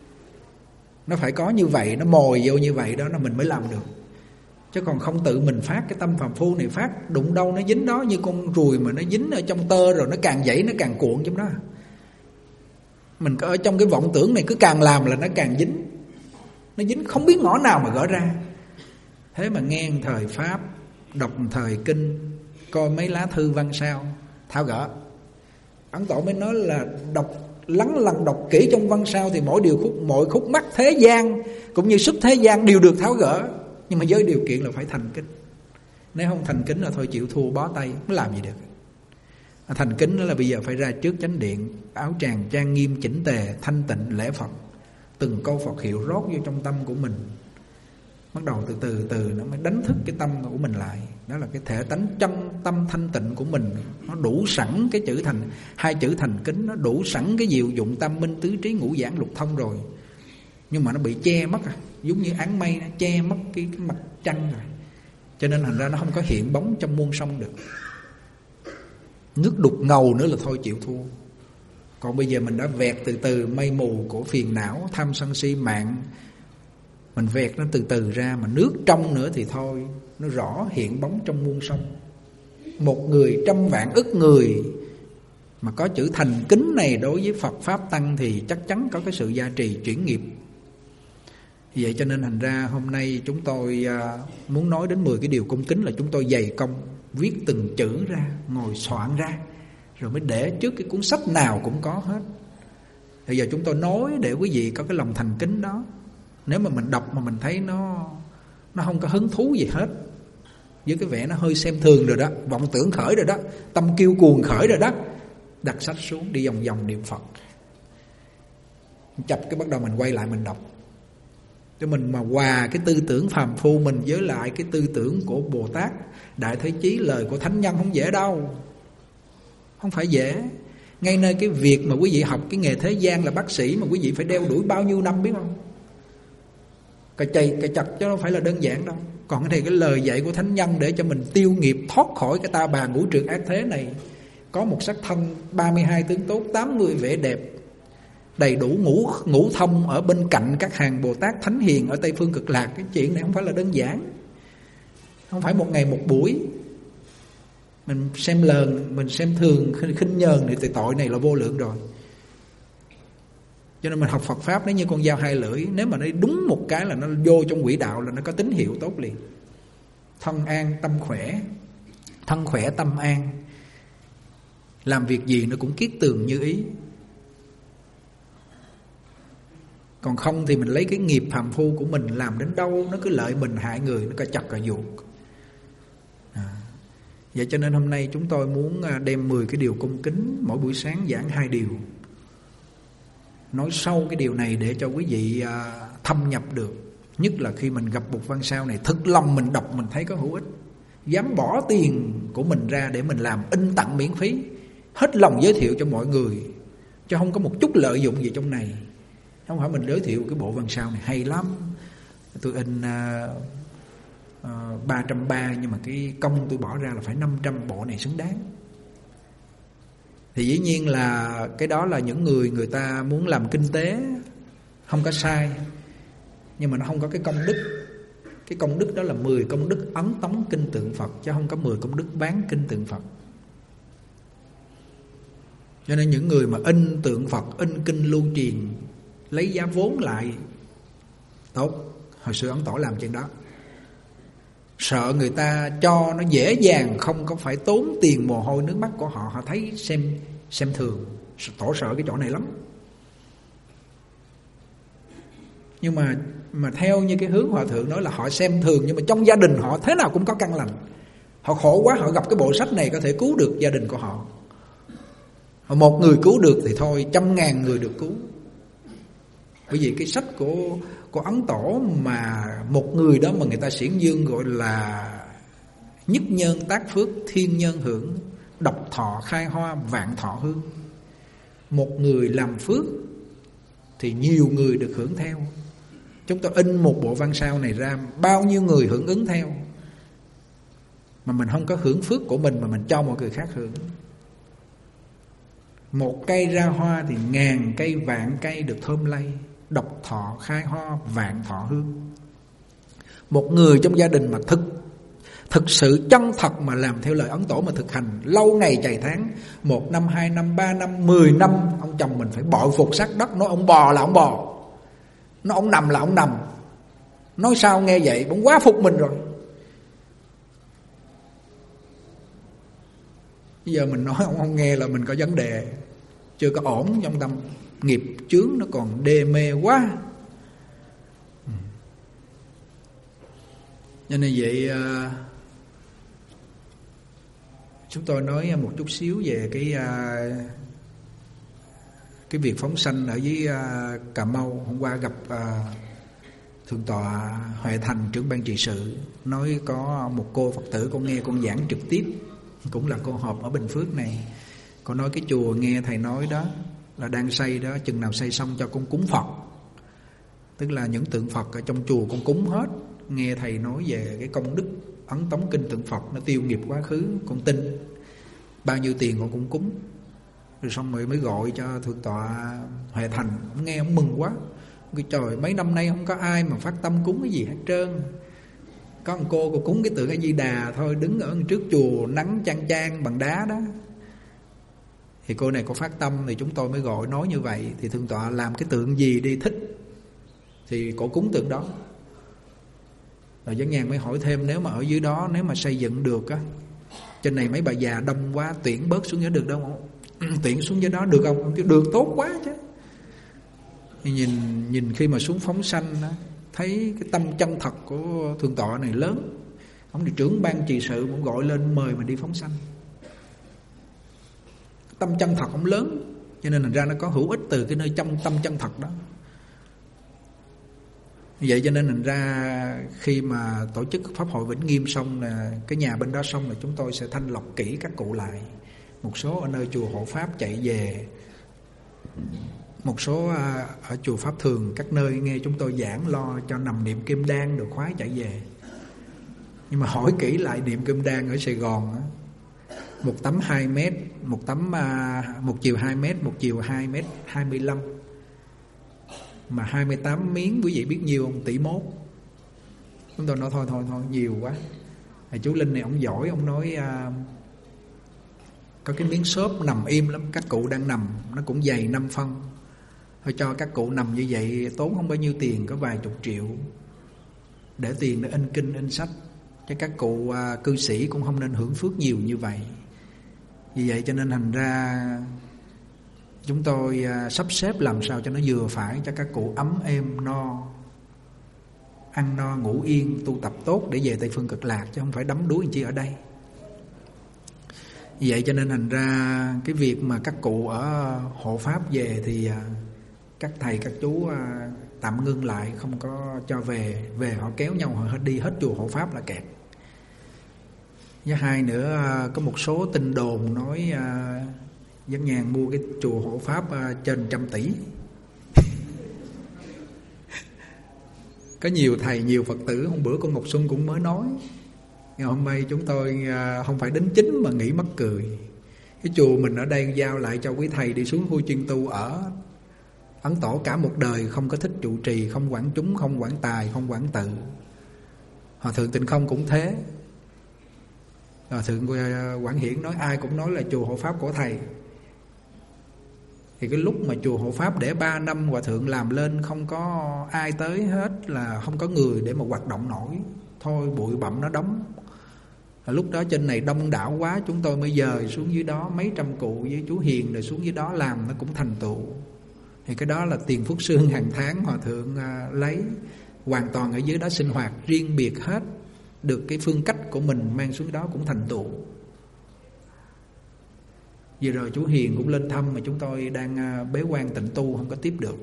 Nó phải có như vậy, nó mồi vô như vậy đó, nó mình mới làm được. Chứ còn không tự mình phát, cái tâm phàm phu này phát, đụng đâu nó dính đó. Như con ruồi mà nó dính ở trong tơ rồi nó càng dãy, nó càng cuộn trong đó. Mình ở trong cái vọng tưởng này cứ càng làm là nó càng dính. Nó dính không biết ngõ nào mà gỡ ra. Thế mà nghe thời pháp, đọc thời kinh, coi mấy lá thư văn sao, tháo gỡ. Ấn Tổ mới nói là đọc lắng lặng đọc kỹ trong văn sao thì mỗi điều khúc, mỗi khúc mắc thế gian cũng như sức thế gian đều được tháo gỡ. Nhưng mà với điều kiện là phải thành kính. Nếu không thành kính là thôi chịu thua, bó tay, không làm gì được. Thành kính đó là bây giờ phải ra trước chánh điện, áo tràng trang nghiêm chỉnh tề, thanh tịnh lễ Phật, từng câu Phật hiệu rót vô trong tâm của mình. Bắt đầu từ từ từ nó mới đánh thức cái tâm của mình lại. Đó là cái thể tánh chân tâm thanh tịnh của mình. Nó đủ sẵn cái chữ thành, hai chữ thành kính, nó đủ sẵn cái diệu dụng tam minh tứ trí ngũ giảng lục thông rồi. Nhưng mà nó bị che mất à. Giống như áng mây nó che mất cái, cái mặt trăng rồi. Cho nên thành ra nó không có hiện bóng trong muôn sông được. Nước đục ngầu nữa là thôi chịu thua. Còn bây giờ mình đã vẹt từ từ mây mù của phiền não, tham sân si mạng, mình vẹt nó từ từ ra. Mà nước trong nữa thì thôi, nó rõ hiện bóng trong muôn sông. Một người trăm vạn ức người mà có chữ thành kính này đối với Phật Pháp Tăng thì chắc chắn có cái sự gia trì chuyển nghiệp. Vậy cho nên thành ra hôm nay chúng tôi muốn nói đến mười cái điều cung kính là chúng tôi dày công viết từng chữ ra, ngồi soạn ra, rồi mới để trước cái cuốn sách nào cũng có hết. Bây giờ chúng tôi nói để quý vị có cái lòng thành kính đó. Nếu mà mình đọc mà mình thấy nó nó không có hứng thú gì hết, với cái vẻ nó hơi xem thường rồi đó, vọng tưởng khởi rồi đó, tâm kiêu cuồng khởi rồi đó, đặt sách xuống đi vòng vòng niệm Phật. Chập cái bắt đầu mình quay lại mình đọc. Cho mình mà hòa cái tư tưởng phàm phu mình với lại cái tư tưởng của Bồ Tát Đại Thế Chí, lời của Thánh Nhân không dễ đâu. Không phải dễ. Ngay nơi cái việc mà quý vị học cái nghề thế gian là bác sĩ mà quý vị phải đeo đuổi bao nhiêu năm biết không? Cà chày, cà chặt chứ không phải là đơn giản đâu. Còn cái này cái lời dạy của Thánh Nhân để cho mình tiêu nghiệp thoát khỏi cái ta bà ngũ trượt ác thế này. Có một sắc thân ba mươi hai tướng tốt, tám mươi vẻ đẹp, đầy đủ ngũ, ngũ thông ở bên cạnh các hàng Bồ Tát Thánh Hiền ở Tây Phương Cực Lạc. Cái chuyện này không phải là đơn giản. Không phải một ngày một buổi. Mình xem lờn, mình xem thường, khinh nhờn thì tội này là vô lượng rồi. Cho nên mình học Phật Pháp nếu như con dao hai lưỡi, nếu mà nó đúng một cái là nó vô trong quỹ đạo là nó có tín hiệu tốt liền. Thân an tâm khỏe, thân khỏe tâm an, làm việc gì nó cũng kiết tường như ý. Còn không thì mình lấy cái nghiệp phàm phu của mình làm đến đâu nó cứ lợi mình hại người, nó cả chặt cả ruột. À. Vậy cho nên hôm nay chúng tôi muốn đem mười cái điều cung kính, mỗi buổi sáng giảng hai điều, nói sâu cái điều này để cho quý vị thâm nhập được. Nhất là khi mình gặp một văn sao này, thực lòng mình đọc mình thấy có hữu ích, dám bỏ tiền của mình ra để mình làm in tặng miễn phí, hết lòng giới thiệu cho mọi người, chứ không có một chút lợi dụng gì trong này. Không phải mình giới thiệu cái bộ văn sao này hay lắm, tôi in uh, uh, ba trăm ba, nhưng mà cái công tôi bỏ ra là phải năm trăm, bộ này xứng đáng. Thì dĩ nhiên là cái đó là những người người ta muốn làm kinh tế, không có sai, nhưng mà nó không có cái công đức. Cái công đức đó là mười công đức ấn tống kinh tượng Phật, chứ không có mười công đức bán kinh tượng Phật. Cho nên những người mà in tượng Phật, in kinh lưu truyền, lấy giá vốn lại, tốt. Hồi xưa Ấn Tổ làm chuyện đó, sợ người ta cho nó dễ dàng, không có phải tốn tiền mồ hôi nước mắt của họ. Họ thấy xem xem thường, Tổ sợ cái chỗ này lắm. Nhưng mà mà theo như cái hướng Hòa Thượng nói là họ xem thường, nhưng mà trong gia đình họ thế nào cũng có căn lành. Họ khổ quá, họ gặp cái bộ sách này có thể cứu được gia đình của họ. Một người cứu được thì thôi, trăm ngàn người được cứu. Bởi vì cái sách của, của Ấn Tổ mà một người đó mà người ta xiển dương gọi là nhất nhân tác phước, thiên nhân hưởng, độc thọ khai hoa, vạn thọ hương. Một người làm phước thì nhiều người được hưởng theo. Chúng ta in một bộ văn sao này ra, bao nhiêu người hưởng ứng theo, mà mình không có hưởng phước của mình, mà mình cho mọi người khác hưởng. Một cây ra hoa thì ngàn cây vạn cây được thơm lây, độc thọ khai hoa, vạn thọ hương. Một người trong gia đình mà thực thực sự chân thật mà làm theo lời Ấn Tổ, mà thực hành lâu ngày chạy tháng, một năm, hai năm, ba năm, mười năm, ông chồng mình phải bội phục sát đất. Nói ông bò là ông bò, nói ông nằm là ông nằm. Nói sao nghe vậy, ông quá phục mình rồi. Bây giờ mình nói ông không nghe là mình có vấn đề, chưa có ổn trong tâm. Nghiệp chướng nó còn đê mê quá. Cho nên vậy chúng tôi nói một chút xíu về cái cái việc phóng sanh ở dưới Cà Mau. Hôm qua gặp Thượng tọa Huệ Thành, trưởng ban trị sự, nói có một cô Phật tử con nghe con giảng trực tiếp, cũng là cô họp ở Bình Phước này. Cô nói cái chùa nghe thầy nói đó là đang xây đó, chừng nào xây xong cho con cúng Phật. Tức là những tượng Phật ở trong chùa con cúng hết. Nghe thầy nói về cái công đức ấn tống kinh tượng Phật, nó tiêu nghiệp quá khứ, con tin. Bao nhiêu tiền con cũng cúng. Rồi xong rồi mới gọi cho Thượng tọa Huệ Thành. Ông nghe ông mừng quá. Cái trời, mấy năm nay không có ai mà phát tâm cúng cái gì hết trơn. Có một cô, cô cúng cái tượng A Di Đà thôi, đứng ở trước chùa nắng chang chang bằng đá đó. Thì cô này có phát tâm, thì chúng tôi mới gọi nói như vậy. Thì Thượng tọa làm cái tượng gì đi thích thì cô cúng tượng đó. Rồi Vấn Nhàn mới hỏi thêm, nếu mà ở dưới đó, nếu mà xây dựng được á, trên này mấy bà già đông quá, tuyển bớt xuống dưới được đâu không? Tuyển xuống dưới đó được không? Được, tốt quá chứ. Thì nhìn nhìn khi mà xuống phóng sanh đó, thấy cái tâm chân thật của Thượng tọa này lớn. Ông là trưởng ban trị sự, ông gọi lên mời mình đi phóng sanh. Tâm chân thật ông lớn, cho nên thành ra nó có hữu ích từ cái nơi trong tâm chân thật đó. Vậy cho nên thành ra khi mà tổ chức Pháp hội Vĩnh Nghiêm xong, là cái nhà bên đó xong, là chúng tôi sẽ thanh lọc kỹ các cụ lại. Một số ở nơi chùa Hộ Pháp chạy về, một số ở chùa Pháp Thường, các nơi nghe chúng tôi giảng lo cho nằm niệm kim đan được khoái chạy về. Nhưng mà hỏi kỹ lại, niệm kim đan ở Sài Gòn á, một tấm hai mét, một tấm một chiều hai mét, một chiều hai mét hai mươi lăm, mà hai mươi tám miếng, quý vị biết nhiêu không? Tỷ mốt. Chúng tôi nói thôi thôi thôi nhiều quá. Thì chú Linh này ông giỏi, ông nói uh, có cái miếng xốp nằm im lắm, các cụ đang nằm, nó cũng dày năm phân. Thôi cho các cụ nằm như vậy, tốn không bao nhiêu tiền, có vài chục triệu, để tiền để in kinh in sách. Chứ các cụ uh, cư sĩ cũng không nên hưởng phước nhiều như vậy. Vì vậy cho nên thành ra chúng tôi uh, sắp xếp làm sao cho nó vừa phải, cho các cụ ấm êm no, ăn no ngủ yên, tu tập tốt để về Tây Phương Cực Lạc, chứ không phải đắm đuối làm chi ở đây. Vì vậy cho nên thành ra cái việc mà các cụ ở hộ Pháp về thì uh, các thầy các chú uh, tạm ngưng lại, không có cho về. Về họ kéo nhau họ đi hết chùa hộ Pháp là kẹt. Với hai nữa, uh, có một số tin đồn nói uh, Dân nhàn mua cái chùa hộ pháp uh, trên trăm tỷ. Có nhiều thầy, nhiều Phật tử. Hôm bữa con Ngọc Xuân cũng mới nói, ngày hôm nay chúng tôi uh, không phải đến chính mà nghĩ mắc cười. Cái chùa mình ở đây giao lại cho quý thầy đi xuống khu chuyên tu ở. Ấn Tổ cả một đời không có thích trụ trì, không quản chúng, không quản tài, không quản tự. Hòa thượng Tịnh Không cũng thế. Hòa thượng Quảng Hiển nói ai cũng nói là chùa hộ pháp của thầy. Thì cái lúc mà chùa hộ pháp để ba năm hòa thượng làm lên, không có ai tới hết, là không có người để mà hoạt động nổi. Thôi bụi bặm nó đóng. Lúc đó trên này đông đảo quá, chúng tôi mới dời xuống dưới đó. Mấy trăm cụ với chú Hiền rồi xuống dưới đó làm nó cũng thành tựu. Thì cái đó là tiền phúc xương hàng tháng hòa thượng à, lấy. Hoàn toàn ở dưới đó sinh hoạt riêng biệt hết. Được cái phương cách của mình mang xuống đó cũng thành tựu. Vừa rồi chú Hiền cũng lên thăm, mà chúng tôi đang à, bế quan tịnh tu không có tiếp được.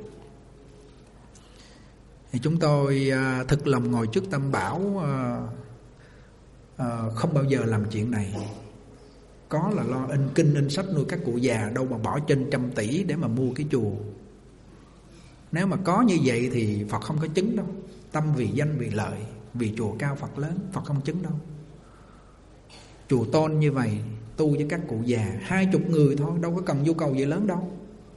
Thì chúng tôi à, thực lòng ngồi trước Tam Bảo, à, à, không bao giờ làm chuyện này. Có là lo in kinh in sách nuôi các cụ già, đâu mà bỏ trên trăm tỷ để mà mua cái chùa. Nếu mà có như vậy thì Phật không có chứng đâu. Tâm vì danh vì lợi, vì chùa cao Phật lớn, Phật không chứng đâu. Chùa tôn như vậy, tu với các cụ già hai chục người thôi, đâu có cần nhu cầu gì lớn đâu.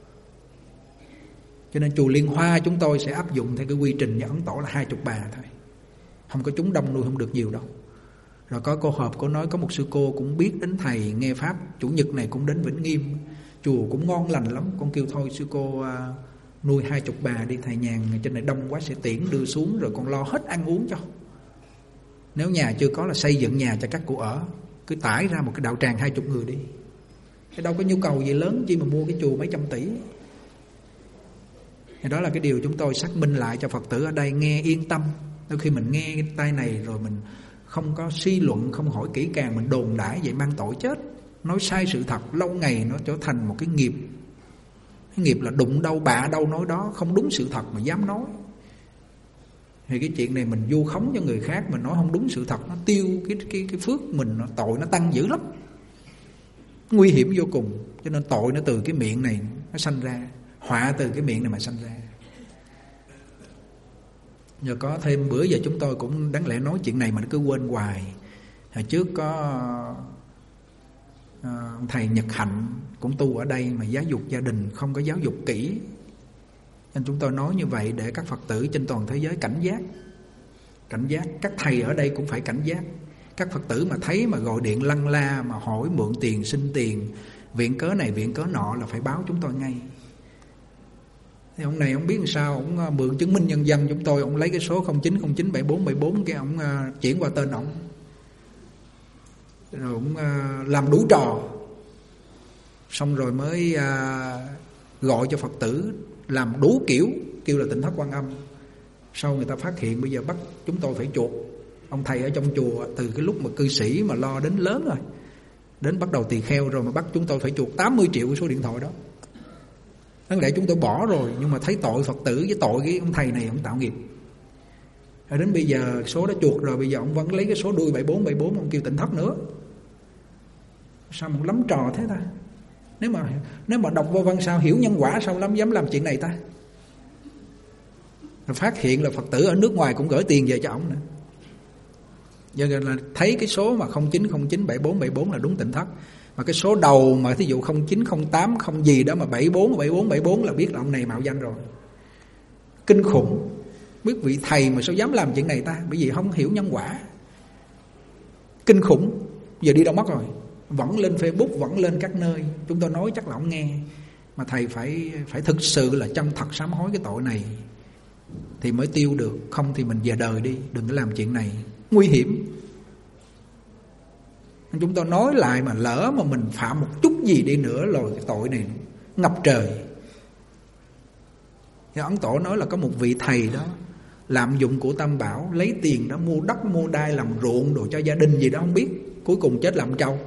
Cho nên chùa Liên Hoa chúng tôi sẽ áp dụng theo cái quy trình như Ấn Tổ là hai chục bà thôi. Không có chúng đông nuôi không được nhiều đâu. Rồi có cô họp, cô nói có một sư cô cũng biết đến thầy nghe pháp, chủ nhật này cũng đến Vĩnh Nghiêm, chùa cũng ngon lành lắm. Con kêu thôi sư cô uh, nuôi hai chục bà đi, thầy nhàn trên này đông quá sẽ tiễn đưa xuống, rồi con lo hết ăn uống cho. Nếu nhà chưa có là xây dựng nhà cho các cụ ở, cứ tải ra một cái đạo tràng hai chục người đi. Cái đâu có nhu cầu gì lớn chi mà mua cái chùa mấy trăm tỷ. Thì đó là cái điều chúng tôi xác minh lại cho Phật tử ở đây nghe yên tâm. Đôi khi mình nghe cái tay này rồi mình không có suy luận, không hỏi kỹ càng, mình đồn đãi vậy mang tội chết. Nói sai sự thật lâu ngày nó trở thành một cái nghiệp. Cái nghiệp là đụng đâu bạ đâu nói đó, không đúng sự thật mà dám nói. Thì cái chuyện này mình vu khống cho người khác, mình nói không đúng sự thật, nó tiêu cái cái cái phước mình, nó tội nó tăng dữ lắm, nguy hiểm vô cùng. Cho nên tội nó từ cái miệng này nó sanh ra, họa từ cái miệng này mà sanh ra. Giờ có thêm bữa giờ chúng tôi cũng đáng lẽ nói chuyện này mà nó cứ quên hoài. Hồi trước có uh, thầy Nhật Hạnh cũng tu ở đây mà giáo dục gia đình không có giáo dục kỹ. Nên chúng tôi nói như vậy để các Phật tử trên toàn thế giới cảnh giác. Cảnh giác, các thầy ở đây cũng phải cảnh giác. Các Phật tử mà thấy mà gọi điện lăng la, mà hỏi mượn tiền, xin tiền, viện cớ này viện cớ nọ là phải báo chúng tôi ngay. Thì ông này ông biết làm sao, ông mượn chứng minh nhân dân chúng tôi, ông lấy cái số không chín không chín bảy bốn bảy bốn cái ông chuyển qua tên ông. Rồi ông làm đủ trò. Xong rồi mới gọi cho Phật tử làm đủ kiểu, kêu là Tỉnh Thất Quan Âm. Sau người ta phát hiện bây giờ bắt chúng tôi phải chuộc. Ông thầy ở trong chùa từ cái lúc mà cư sĩ mà lo đến lớn rồi, đến bắt đầu tỳ kheo rồi mà bắt chúng tôi phải chuộc tám mươi triệu số điện thoại đó. Đáng lẽ chúng tôi bỏ rồi, nhưng mà thấy tội Phật tử với tội cái ông thầy này ông tạo nghiệp. Rồi đến bây giờ số đã chuộc rồi, bây giờ ông vẫn lấy cái số đuôi bảy bốn bảy bốn ông kêu Tỉnh Thất nữa. Sao mà lắm trò thế ta? Nếu mà nếu mà đọc vô văn sao hiểu nhân quả, sao lắm dám làm chuyện này ta? Rồi phát hiện là Phật tử ở nước ngoài cũng gửi tiền về cho ông nữa. Giờ là thấy cái số mà không chín không chín bảy bốn bảy bốn là đúng Tỉnh Thất. Mà cái số đầu mà thí dụ không chín không tám không gì đó mà bảy bốn bảy bốn bảy bốn là biết là ông này mạo danh rồi. Kinh khủng. Biết vị thầy mà sao dám làm chuyện này ta? Bởi vì không hiểu nhân quả. Kinh khủng. Giờ đi đâu mất rồi? Vẫn lên Facebook, vẫn lên các nơi. Chúng tôi nói chắc là ông nghe. Mà thầy phải phải thực sự là chân thật sám hối cái tội này thì mới tiêu được. Không thì mình về đời đi, đừng có làm chuyện này, nguy hiểm. Chúng tôi nói lại mà lỡ mà mình phạm một chút gì đi nữa rồi cái tội này ngập trời. Thì Ấn Tổ nói là có một vị thầy đó lạm dụng của Tam Bảo, lấy tiền đó mua đất mua đai làm ruộng đồ cho gia đình gì đó không biết, cuối cùng chết làm trâu.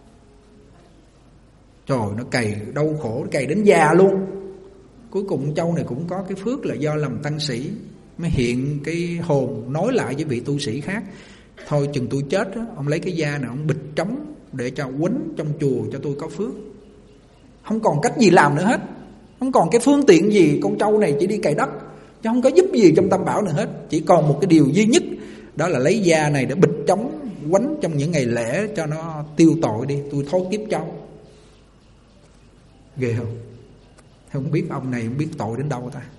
Trời, nó cày đau khổ, nó cày đến già luôn. Cuối cùng trâu này cũng có cái phước là do làm tăng sĩ mới hiện cái hồn nói lại với vị tu sĩ khác. Thôi chừng tôi chết đó, ông lấy cái da này ông bịch trống để cho quýnh trong chùa cho tôi có phước. không còn cách gì làm nữa hết, không còn cái phương tiện gì, con trâu này chỉ đi cày đất chứ không có giúp gì trong Tam Bảo nữa hết. Chỉ còn một cái điều duy nhất, đó là lấy da này để bịch trống quánh trong những ngày lễ cho nó tiêu tội đi, tôi thốt kiếp trâu. Ghê không? Không biết ông này không biết tội đến đâu ta.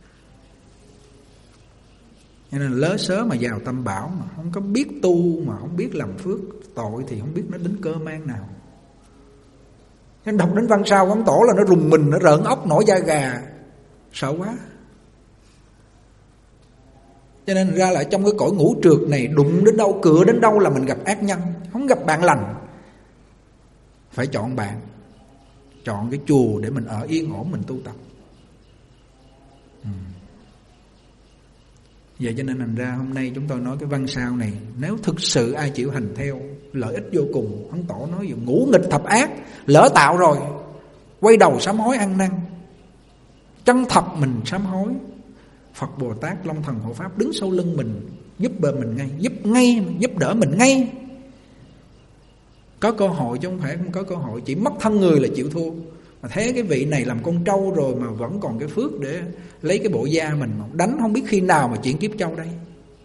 Cho nên lớ sớ mà vào Tam Bảo mà không có biết tu, mà không biết làm phước tội thì không biết nó đến cơ man nào. Nên đọc đến văn sao Quán Tổ là nó rùng mình, nó rợn ốc nổi da gà, sợ quá. Cho nên ra là trong cái cõi ngũ trượt này, đụng đến đâu, cựa đến đâu là mình gặp ác nhân, không gặp bạn lành. Phải chọn bạn, chọn cái chùa để mình ở yên ổn, mình tu tập. ừ. Vậy cho nên thành ra hôm nay chúng tôi nói cái văn sao này, nếu thực sự ai chịu hành theo, lợi ích vô cùng. Ấn Tổ nói về ngũ nghịch thập ác, lỡ tạo rồi quay đầu sám hối ăn năn, chân thật mình sám hối, Phật Bồ Tát Long Thần Hộ Pháp đứng sau lưng mình, giúp bờ mình ngay, giúp ngay, giúp đỡ mình ngay. Có cơ hội chứ không phải không có cơ hội. Chỉ mất thân người là chịu thua. Mà thấy cái vị này làm con trâu rồi mà vẫn còn cái phước để lấy cái bộ da mình đánh, không biết khi nào mà chuyển kiếp trâu đây.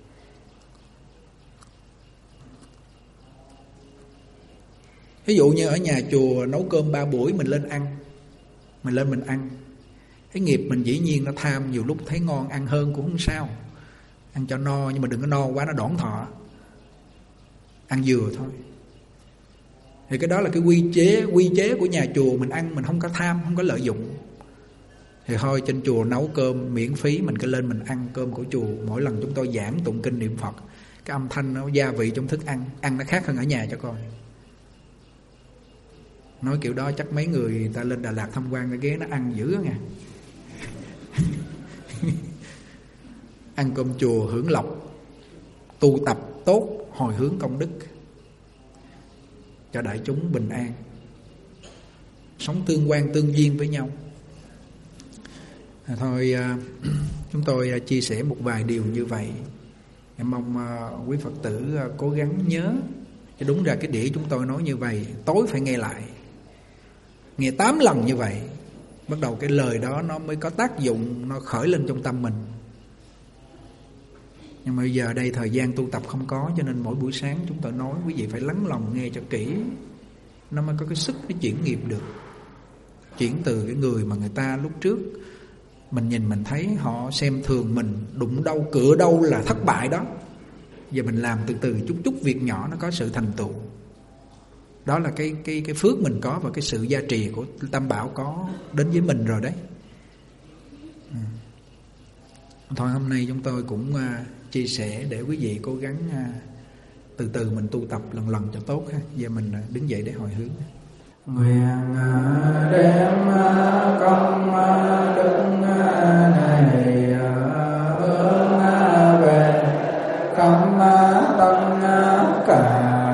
Ví dụ như ở nhà chùa nấu cơm ba buổi, mình lên ăn, mình lên mình ăn. Cái nghiệp mình dĩ nhiên nó tham, nhiều lúc thấy ngon ăn hơn cũng không sao, ăn cho no, nhưng mà đừng có no quá nó đỏn thọ, ăn vừa thôi. Thì cái đó là cái quy chế quy chế của nhà chùa, mình ăn mình không có tham, không có lợi dụng. Thì thôi trên chùa nấu cơm miễn phí, mình cứ lên mình ăn cơm của chùa. Mỗi lần chúng tôi giảng tụng kinh niệm Phật, cái âm thanh nó gia vị trong thức ăn, ăn nó khác hơn ở nhà cho coi. Nói kiểu đó chắc mấy người ta lên Đà Lạt tham quan cái ghế nó ăn dữ á nha. Ăn cơm chùa hưởng lộc, tu tập tốt, hồi hướng công đức cho đại chúng bình an, sống tương quan tương duyên với nhau. À, thôi à, chúng tôi à, chia sẻ một vài điều như vậy. Em mong à, quý Phật tử à, cố gắng nhớ. Chứ đúng ra cái đĩa chúng tôi nói như vậy, tối phải nghe lại, nghe tám lần như vậy, bắt đầu cái lời đó nó mới có tác dụng, nó khởi lên trong tâm mình. Nhưng mà bây giờ đây thời gian tu tập không có, cho nên mỗi buổi sáng chúng tôi nói quý vị phải lắng lòng nghe cho kỹ, nó mới có cái sức để chuyển nghiệp được. Chuyển từ cái người mà người ta lúc trước mình nhìn mình thấy họ xem thường mình, đụng đâu cựa đâu là thất bại đó, giờ mình làm từ từ chút chút việc nhỏ nó có sự thành tựu. Đó là cái cái cái phước mình có và cái sự gia trì của Tam Bảo có đến với mình rồi đấy. Ừ. Thôi hôm nay chúng tôi cũng uh, chia sẻ để quý vị cố gắng uh, từ từ mình tu tập lần lần cho tốt ha. Giờ mình uh, đứng dậy để hồi hướng. Nguyện uh, đem uh, công uh, đức uh, này uh, hướng uh, về khắp uh, tất uh, cả